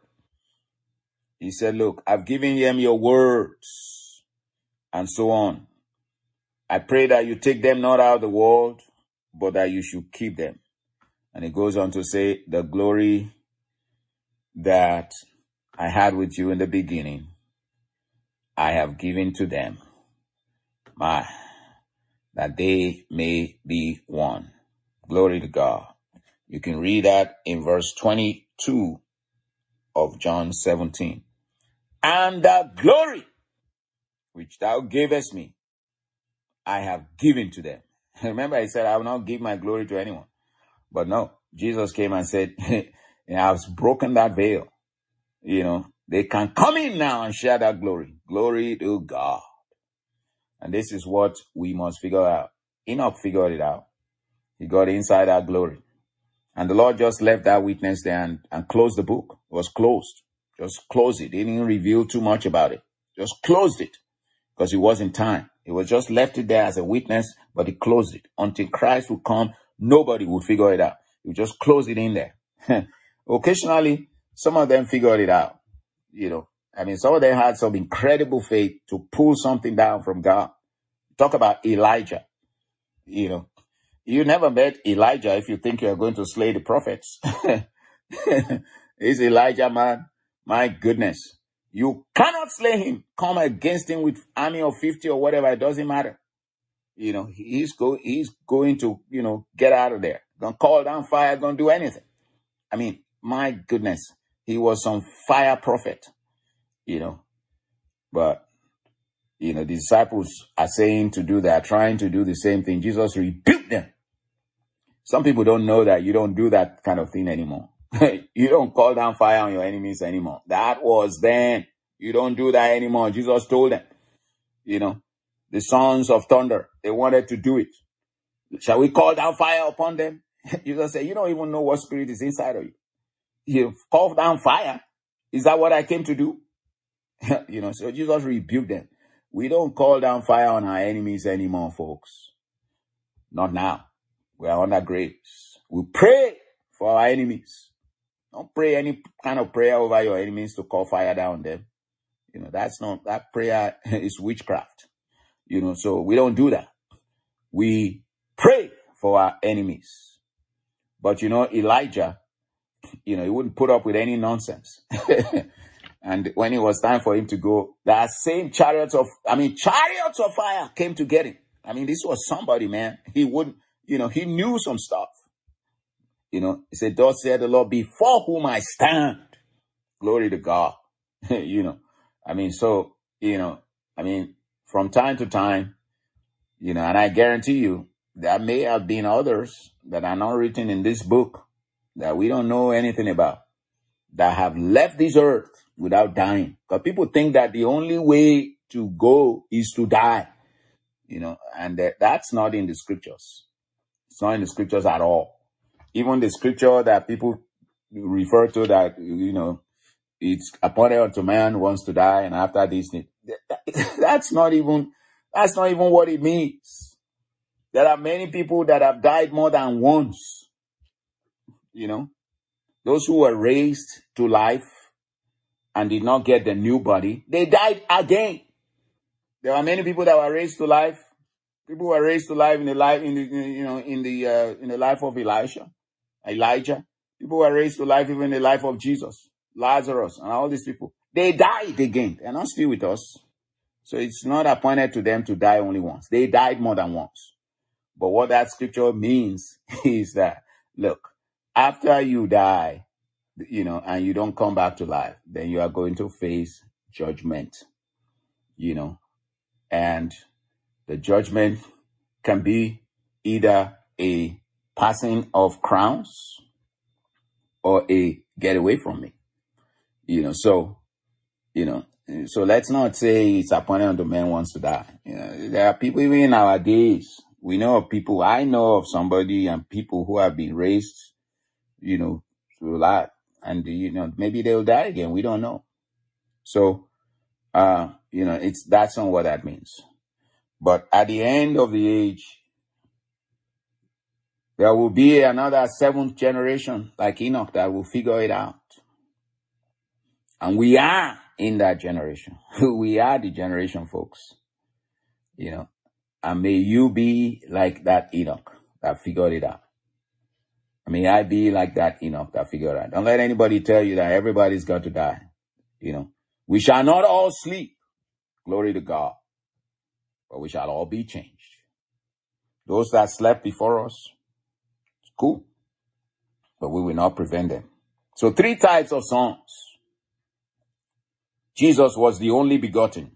He said, look, I've given them your words, and so on. I pray that you take them not out of the world, but that you should keep them. And he goes on to say, the glory that I had with you in the beginning, I have given to them, my, that they may be one. Glory to God. You can read that in verse twenty-two of John seventeen. And the glory which thou gavest me, I have given to them. Remember, he said, I will not give my glory to anyone. But no, Jesus came and said, I've broken that veil. You know, they can come in now and share that glory. Glory to God. And this is what we must figure out. Enoch figured it out. He got inside that glory. And the Lord just left that witness there and, and closed the book. It was closed. Just closed it. He didn't reveal too much about it. Just closed it. Because it wasn't time. It was just left it there as a witness, but he closed it. Until Christ would come, nobody would figure it out. He would just close it in there. Occasionally, some of them figured it out. You know, I mean, some of them had some incredible faith to pull something down from God. Talk about Elijah. You know, you never met Elijah if you think you're going to slay the prophets. Is Elijah, man? My goodness. You cannot slay him. Come against him with army of fifty or whatever. It doesn't matter. You know, he's go, he's going to, you know, get out of there. Gonna call down fire, gonna do anything. I mean, my goodness. He was some fire prophet, you know, but, you know, the disciples are saying to do that, trying to do the same thing. Jesus rebuked them. Some people don't know that you don't do that kind of thing anymore. You don't call down fire on your enemies anymore. That was then. You don't do that anymore. Jesus told them, you know, the sons of thunder, they wanted to do it. Shall we call down fire upon them? Jesus said, you don't even know what spirit is inside of you. You call down fire. Is that what I came to do? You know, so Jesus rebuked them. We don't call down fire on our enemies anymore, folks. Not now. We are under grace. We pray for our enemies. Don't pray any kind of prayer over your enemies to call fire down them. You know, that's not, that prayer is witchcraft. You know, so we don't do that. We pray for our enemies. But, you know, Elijah, you know, he wouldn't put up with any nonsense. And when it was time for him to go, that same chariots of, I mean, chariots of fire came to get him. I mean, this was somebody, man. He wouldn't, you know, he knew some stuff. You know, he said, thus said the Lord, before whom I stand. Glory to God. You know, I mean, so, you know, I mean, from time to time, you know, and I guarantee you, there may have been others that are not written in this book that we don't know anything about, that have left this earth without dying. Because people think that the only way to go is to die, you know, and that, that's not in the scriptures. It's not in the scriptures at all. Even the scripture that people refer to that, you know, it's appointed unto man wants to die, and after this, that's not even, that's not even what it means. There are many people that have died more than once, you know. Those who were raised to life and did not get the new body, they died again. There are many people that were raised to life. People were raised to life in the life, in the, you know, in the uh, in the life of Elisha, Elijah. People were raised to life even in the life of Jesus, Lazarus, and all these people. They died again. They're not still with us. So it's not appointed to them to die only once. They died more than once. But what that scripture means is that, look, after you die, you know, and you don't come back to life, then you are going to face judgment, you know, and the judgment can be either a passing of crowns or a get away from me, you know, so, you know, so let's not say it's appointed unto man wants to die. You know, there are people even in our days. We know of people, I know of somebody and people who have been raised, you know, to life. And, you know, maybe they'll die again. We don't know. So, uh, you know, it's, that's not what that means. But at the end of the age, there will be another seventh generation like Enoch that will figure it out. And we are in that generation. We are the generation, folks. You know, and may you be like that Enoch that figured it out. May I be like that Enoch that figured it out. Don't let anybody tell you that everybody's got to die. You know, we shall not all sleep. Glory to God. But we shall all be changed. Those that slept before us, it's cool. But we will not prevent them. So three types of sons. Jesus was the only begotten.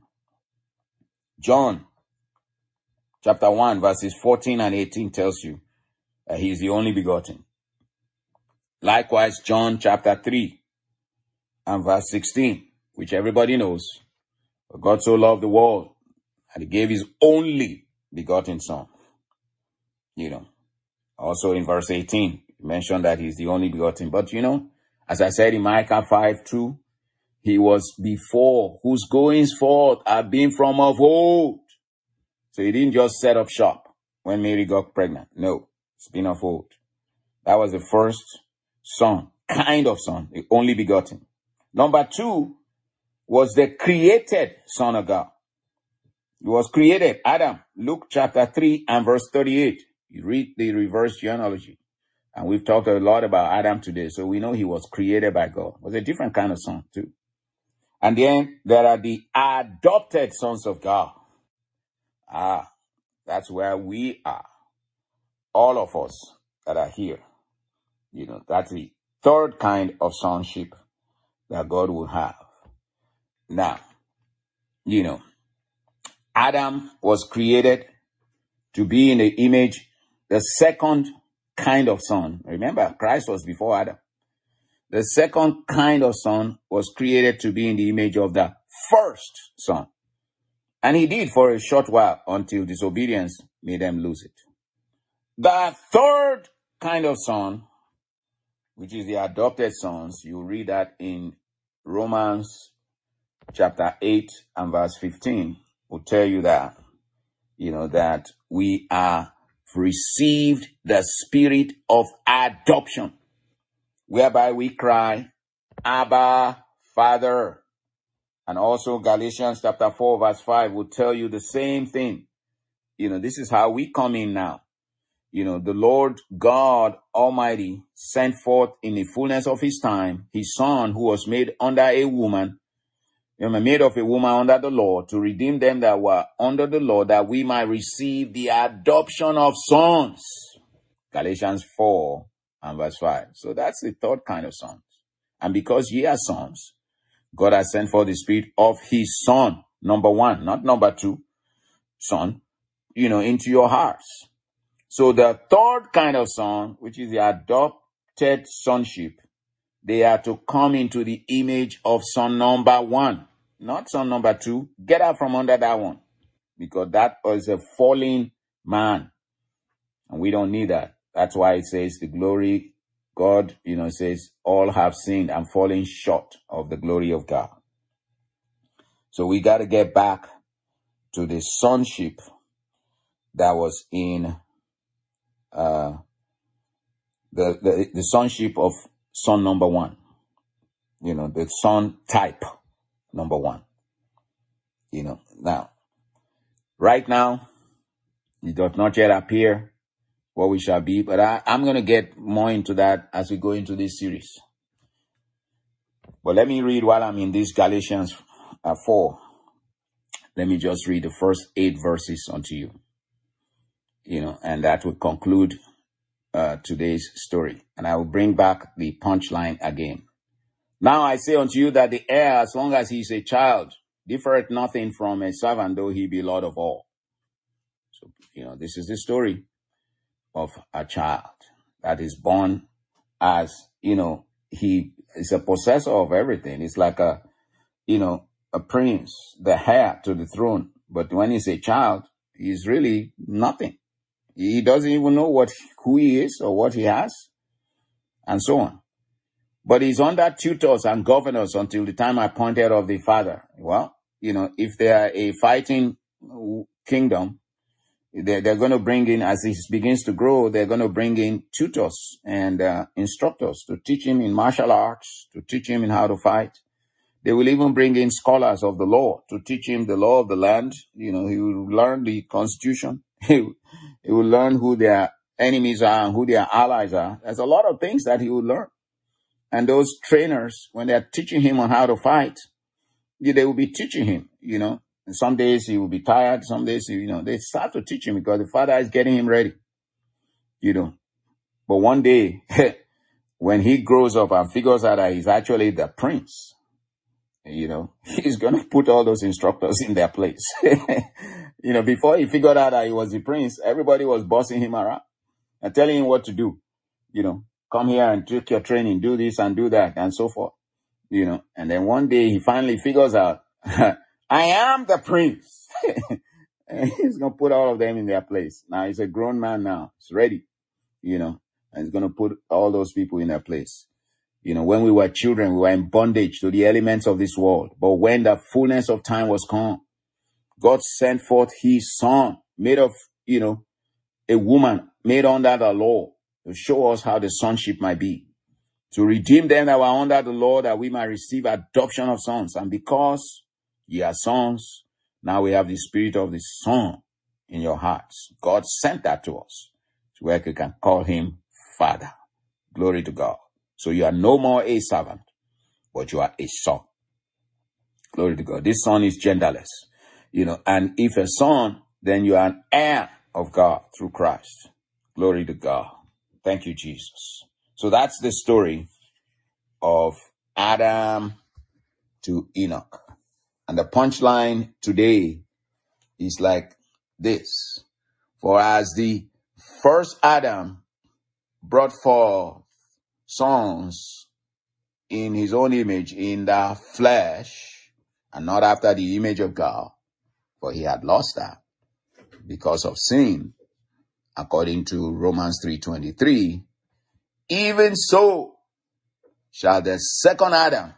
John chapter one verses fourteen and eighteen tells you that he is the only begotten. Likewise, John chapter three and verse sixteen, which everybody knows. For God so loved the world and he gave his only begotten son. You know, also in verse eighteen, he mentioned that he's the only begotten. But you know, as I said in Micah five two, he was before, whose goings forth have been from of old. So he didn't just set up shop when Mary got pregnant. No, it's been of old. That was the first son, kind of son, the only begotten. Number two was the created Son of God. He was created, Adam, Luke chapter three and verse thirty-eight. You read the reverse genealogy. And we've talked a lot about Adam today, so we know he was created by God. It was a different kind of son too. And then there are the adopted sons of God. Ah, that's where we are. All of us that are here. You know, that's the third kind of sonship that God will have. Now, you know, Adam was created to be in the image, the second kind of son. Remember, Christ was before Adam. The second kind of son was created to be in the image of the first son. And he did for a short while until disobedience made them lose it. The third kind of son, which is the adopted sons, you read that in Romans chapter eight and verse fifteen, will tell you that, you know, that we are received the spirit of adoption, whereby we cry, Abba, Father. And also Galatians chapter four verse five will tell you the same thing. You know, this is how we come in now. You know, the Lord God Almighty sent forth in the fullness of his time his son who was made under a woman, you know, made of a woman under the law to redeem them that were under the law, that we might receive the adoption of sons. Galatians four and verse five. So that's the third kind of sons. And because ye are sons, God has sent forth the spirit of his son, number one, not number two, son, you know, into your hearts. So the third kind of son, which is the adopted sonship, they are to come into the image of son number one, not son number two. Get out from under that one, because that was a fallen man, and we don't need that. That's why it says the glory, God, you know, it says all have sinned and fallen short of the glory of God. So we got to get back to the sonship that was in uh, the, the the sonship of son number one. You know, the son type number one. You know, now, right now, it does not yet appear what we shall be, but I, I'm going to get more into that as we go into this series. But let me read while I'm in this Galatians uh, four. Let me just read the first eight verses unto you. You know, and that will conclude uh, today's story. And I will bring back the punchline again. Now I say unto you that the heir, as long as he is a child, differeth nothing from a servant, though he be Lord of all. So, you know, this is the story of a child that is born as, you know, he is a possessor of everything. It's like a, you know, a prince, the heir to the throne. But when he's a child, he's really nothing. He doesn't even know what who he is or what he has, and so on. But he's under tutors and governors until the time appointed of the father. Well, you know, if they are a fighting kingdom, they're, they're going to bring in, as he begins to grow, they're going to bring in tutors and uh, instructors to teach him in martial arts, to teach him in how to fight. They will even bring in scholars of the law to teach him the law of the land. You know, he will learn the constitution. He, he will learn who their enemies are and who their allies are. There's a lot of things that he will learn. And those trainers, when they're teaching him on how to fight, they will be teaching him, you know. And some days he will be tired. Some days, you know, they start to teach him because the father is getting him ready, you know. But one day, when he grows up and figures out that he's actually the prince, you know, he's going to put all those instructors in their place. You know, before he figured out that he was the prince, everybody was bossing him around and telling him what to do. You know, come here and take your training, do this and do that and so forth. You know, and then one day he finally figures out, I am the prince. And he's going to put all of them in their place. Now he's a grown man now. He's ready, you know, and he's going to put all those people in their place. You know, when we were children, we were in bondage to the elements of this world. But when the fullness of time was come, God sent forth his son, made of, you know, a woman made under the law, to show us how the sonship might be, to redeem them that were under the law, that we might receive adoption of sons. And because ye are sons, now we have the spirit of the son in your hearts. God sent that to us, to where you can call him Father. Glory to God. So you are no more a servant, but you are a son. Glory to God. This son is genderless, you know, and if a son, then you are an heir of God through Christ. Glory to God. Thank you, Jesus. So that's the story of Adam to Enoch. And the punchline today is like this. For as the first Adam brought forth sons in his own image, in the flesh, and not after the image of God, for he had lost that because of sin, according to Romans three twenty-three, even so shall the second Adam,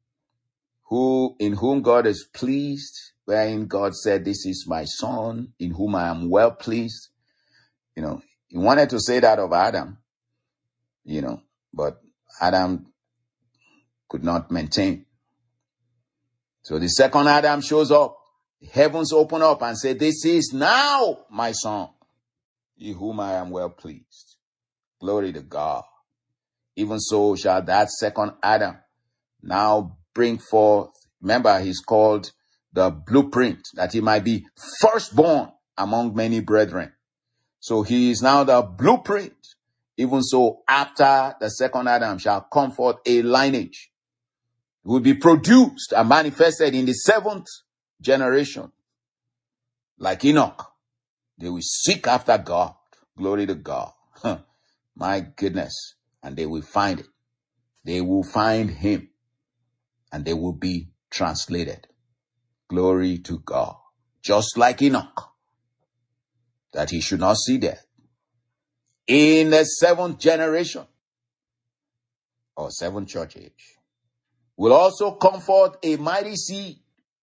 who in whom God is pleased, wherein God said, this is my son, in whom I am well pleased. You know, he wanted to say that of Adam, you know, but Adam could not maintain. So the second Adam shows up. The heavens open up and say, this is now my son, in whom I am well pleased. Glory to God. Even so shall that second Adam now bring forth. Remember, he's called the blueprint, that he might be firstborn among many brethren. So he is now the blueprint. Even so, after the second Adam shall come forth a lineage, will be produced and manifested in the seventh generation. Like Enoch, they will seek after God. Glory to God. My goodness. And they will find it. They will find him. And they will be translated. Glory to God. Just like Enoch, that he should not see death. In the seventh generation, or seventh church age, will also come forth a mighty seed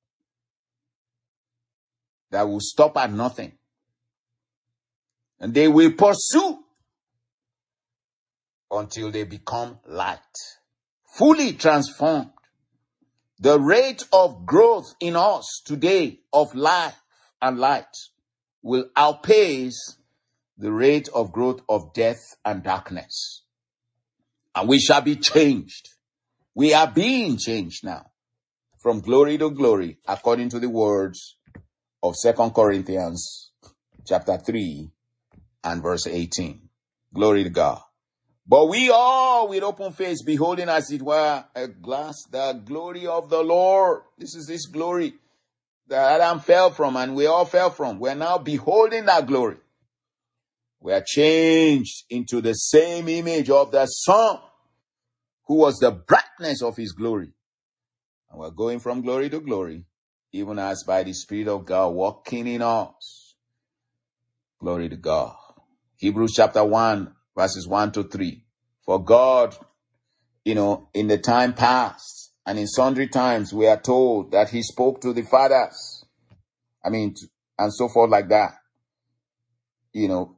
that will stop at nothing. And they will pursue until they become light, fully transformed. The rate of growth in us today of life and light will outpace the rate of growth of death and darkness. And we shall be changed. We are being changed now from glory to glory, according to the words of Second Corinthians chapter three and verse eighteen. Glory to God. But we all with open face, beholding as it were a glass, the glory of the Lord. This is this glory that Adam fell from and we all fell from. We're now beholding that glory. We are changed into the same image of the Son, who was the brightness of his glory. And we're going from glory to glory, even as by the Spirit of God walking in us. Glory to God. Hebrews chapter one, verses one to three. For God, you know, in the time past and in sundry times, we are told that he spoke to the fathers. I mean, and so forth like that. You know,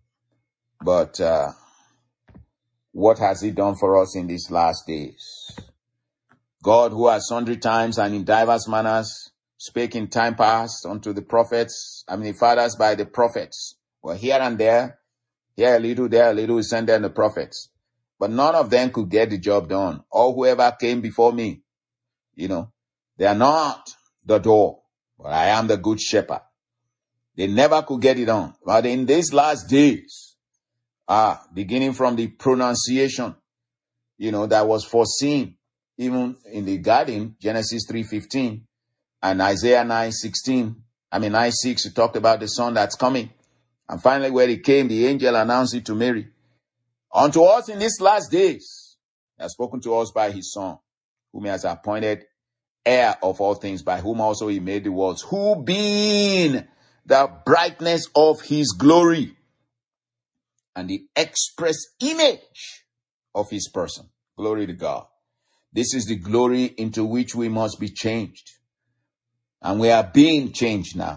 but uh, what has he done for us in these last days? God, who has sundry times and in diverse manners spake in time past unto the prophets, I mean the fathers by the prophets. Well, here and there, here a little, there a little, he sent them the prophets. But none of them could get the job done. Or whoever came before me, you know, they are not the door, but I am the good shepherd. They never could get it done. But in these last days, ah, beginning from the pronunciation, you know, that was foreseen, even in the garden, Genesis three fifteen, and Isaiah nine sixteen, I mean nine six, it talked about the son that's coming. And finally, where he came, the angel announced it to Mary. Unto us in these last days, he has spoken to us by his Son, whom he has appointed heir of all things, by whom also he made the worlds, who being the brightness of his glory and the express image of his person. Glory to God. This is the glory into which we must be changed. And we are being changed now.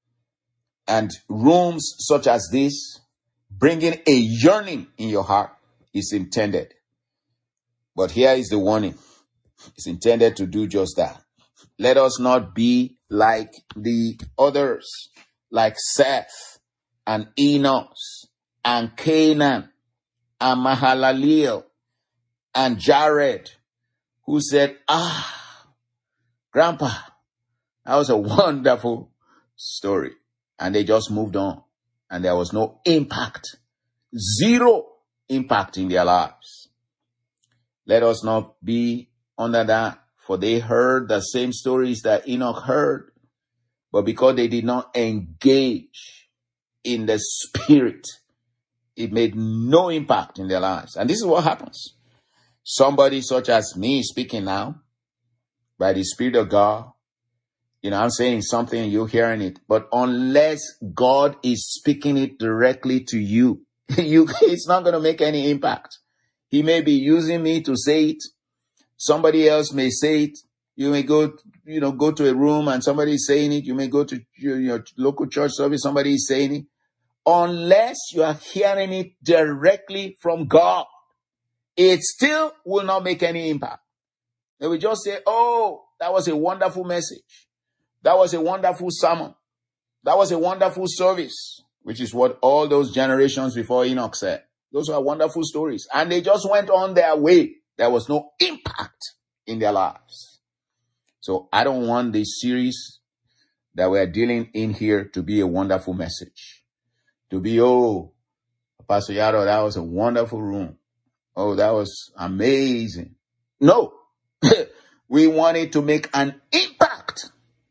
And rooms such as this, bringing a yearning in your heart, is intended. But here is the warning. It's intended to do just that. Let us not be like the others, like Seth and Enos and Canaan and Mahalaleel and Jared, who said, ah, Grandpa, that was a wonderful story. And they just moved on. And there was no impact. Zero impact in their lives. Let us not be under that. For they heard the same stories that Enoch heard. But because they did not engage in the spirit, it made no impact in their lives. And this is what happens. Somebody such as me speaking now, by the Spirit of God, you know, I'm saying something, you're hearing it. But unless God is speaking it directly to you, you it's not going to make any impact. He may be using me to say it. Somebody else may say it. You may go, you know, go to a room and somebody is saying it. You may go to your, your local church service, somebody is saying it. Unless you are hearing it directly from God, it still will not make any impact. They will just say, oh, that was a wonderful message. That was a wonderful sermon. That was a wonderful service, which is what all those generations before Enoch said. Those were wonderful stories. And they just went on their way. There was no impact in their lives. So I don't want this series that we're dealing in here to be a wonderful message. To be, oh, Pastor Yaro, that was a wonderful room. Oh, that was amazing. No. We want it to make an impact.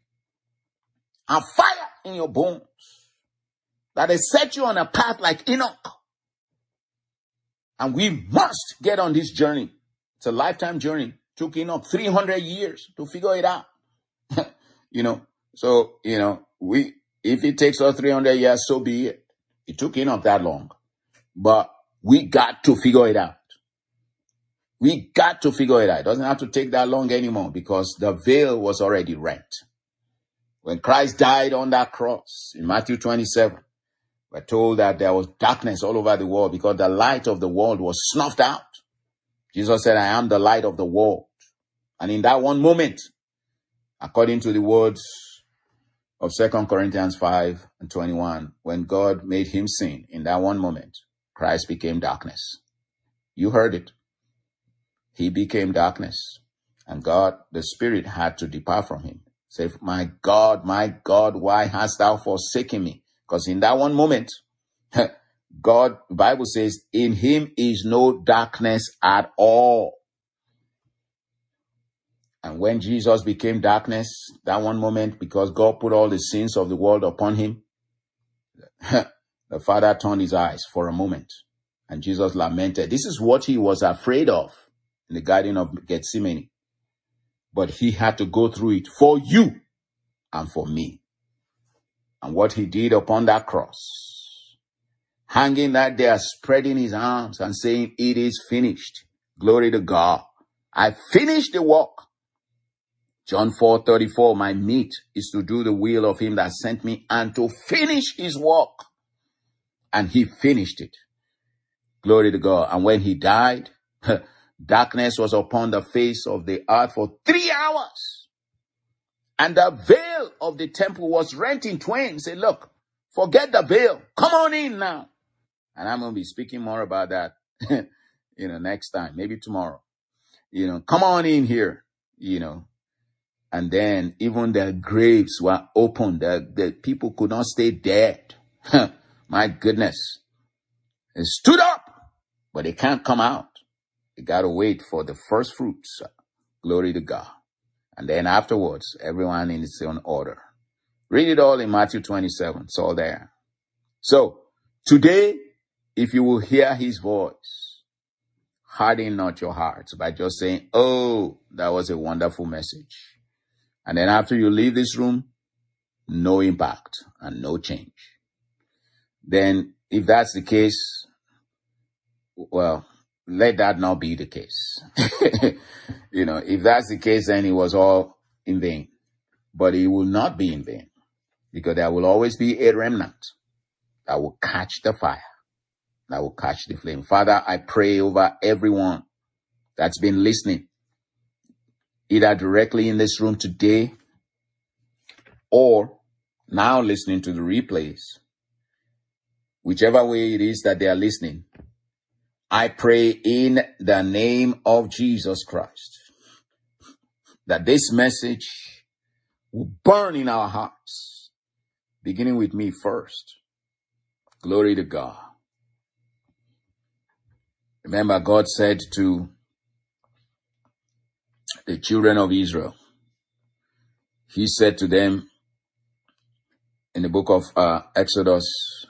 A fire in your bones. That has set you on a path like Enoch. And we must get on this journey. It's a lifetime journey. It took Enoch three hundred years to figure it out. You know, so, you know, we, if it takes us three hundred years, so be it. It took Enoch that long. But we got to figure it out. We got to figure it out. It doesn't have to take that long anymore because the veil was already rent. When Christ died on that cross in Matthew twenty-seven, we're told that there was darkness all over the world because the light of the world was snuffed out. Jesus said, I am the light of the world. And in that one moment, according to the words of Second Corinthians five and twenty-one, when God made him sin, in that one moment, Christ became darkness. You heard it. He became darkness. And God, the Spirit, had to depart from him. Say, my God, my God, why hast thou forsaken me? Because in that one moment, God, the Bible says, in him is no darkness at all. And when Jesus became darkness, that one moment, because God put all the sins of the world upon him, the Father turned his eyes for a moment. And Jesus lamented. This is what he was afraid of in the Garden of Gethsemane. But he had to go through it for you and for me. And what he did upon that cross, hanging that there, spreading his arms and saying, it is finished. Glory to God. I finished the work. John four thirty-four, my meat is to do the will of him that sent me and to finish his work. And he finished it. Glory to God. And when he died, darkness was upon the face of the earth for three hours. And the veil of the temple was rent in twain. Say, look, forget the veil. Come on in now. And I'm going to be speaking more about that, you know, next time, maybe tomorrow. You know, come on in here, you know. And then even the graves were opened. The, the people could not stay dead. My goodness. They stood up, but they can't come out. They got to wait for the first fruits. Glory to God. And then afterwards, everyone in its own order. Read it all in Matthew twenty-seven. It's all there. So today, if you will hear his voice, harden not your hearts by just saying, oh, that was a wonderful message. And then after you leave this room, no impact and no change. Then if that's the case, well, let that not be the case. You know, if that's the case, then it was all in vain. But it will not be in vain because there will always be a remnant that will catch the fire, that will catch the flame. Father, I pray over everyone that's been listening, either directly in this room today or now listening to the replays, whichever way it is that they are listening. I pray in the name of Jesus Christ that this message will burn in our hearts, beginning with me first. Glory to God. Remember, God said to the children of Israel, he said to them in the book of uh, Exodus,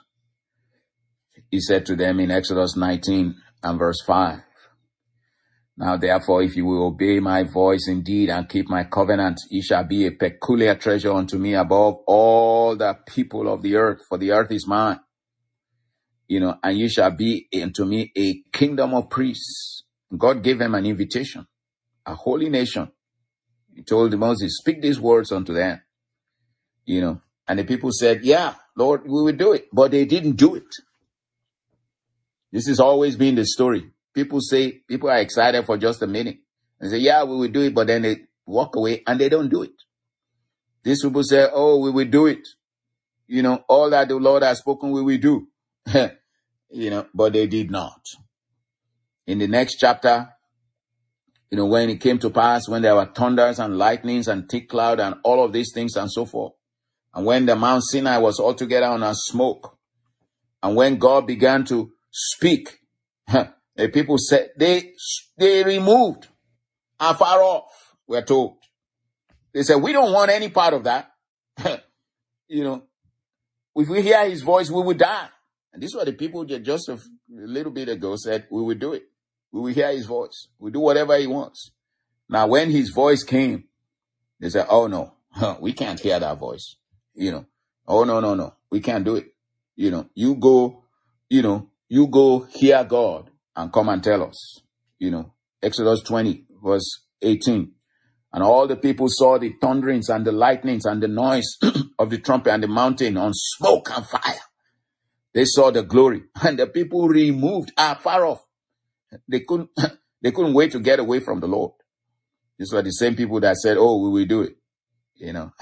he said to them in Exodus nineteen and verse five, now therefore, if you will obey my voice indeed and keep my covenant, ye shall be a peculiar treasure unto me above all the people of the earth, for the earth is mine. You know, and you shall be unto me a kingdom of priests. God gave them an invitation, a holy nation. He told Moses, speak these words unto them. You know, and the people said, yeah, Lord, we will do it. But they didn't do it. This has always been the story. People say, people are excited for just a minute. They say, yeah, we will do it, but then they walk away and they don't do it. These people say, oh, we will do it. You know, all that the Lord has spoken, we will do. You know, but they did not. In the next chapter, you know, when it came to pass, when there were thunders and lightnings and thick cloud and all of these things and so forth, and when the Mount Sinai was altogether on a smoke, and when God began to speak, the people said, they, they removed afar off, we're told. They said, we don't want any part of that. You know, if we hear his voice, we will die. And this is what the people just a little bit ago said, we will do it. We will hear his voice. We'll do whatever he wants. Now, when his voice came, they said, oh no, we can't hear that voice. You know, oh no, no, no, we can't do it. You know, you go, you know, you go hear God and come and tell us. You know, Exodus twenty, verse eighteen. And all the people saw the thunderings and the lightnings and the noise of the trumpet and the mountain on smoke and fire. They saw the glory, and the people removed afar off. They couldn't, they couldn't wait to get away from the Lord. These were the same people that said, oh, we will do it. You know,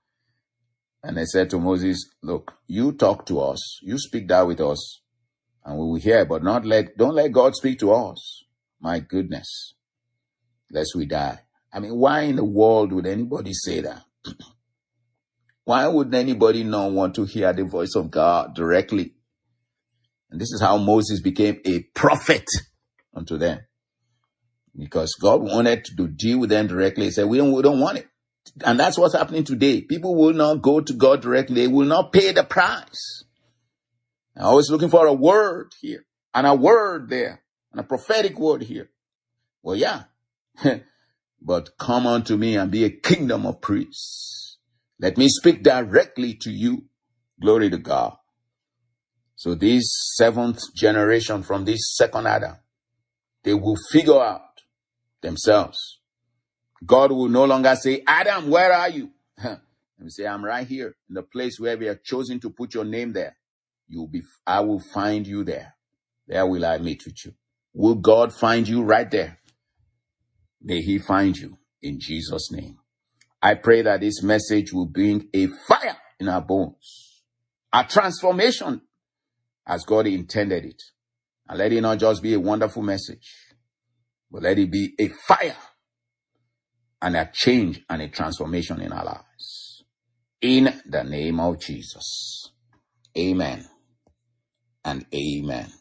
and they said to Moses, look, you talk to us, you speak that with us, and we will hear, but not let, don't let God speak to us. My goodness, lest we die. I mean, why in the world would anybody say that? Why would anybody not want to hear the voice of God directly? And this is how Moses became a prophet unto them. Because God wanted to deal with them directly. He said, we don't, we don't want it. And that's what's happening today. People will not go to God directly. They will not pay the price. I'm always looking for a word here and a word there and a prophetic word here. Well, yeah. But come unto me and be a kingdom of priests. Let me speak directly to you. Glory to God. So this seventh generation from this second Adam, they will figure out themselves. God will no longer say, Adam, where are you? Let me say, I'm right here in the place where we have chosen to put your name there. You'll be, I will find you there. There will I meet with you. Will God find you right there? May he find you in Jesus' name. I pray that this message will bring a fire in our bones, a transformation as God intended it. And let it not just be a wonderful message, but let it be a fire and a change and a transformation in our lives. In the name of Jesus. Amen and amen.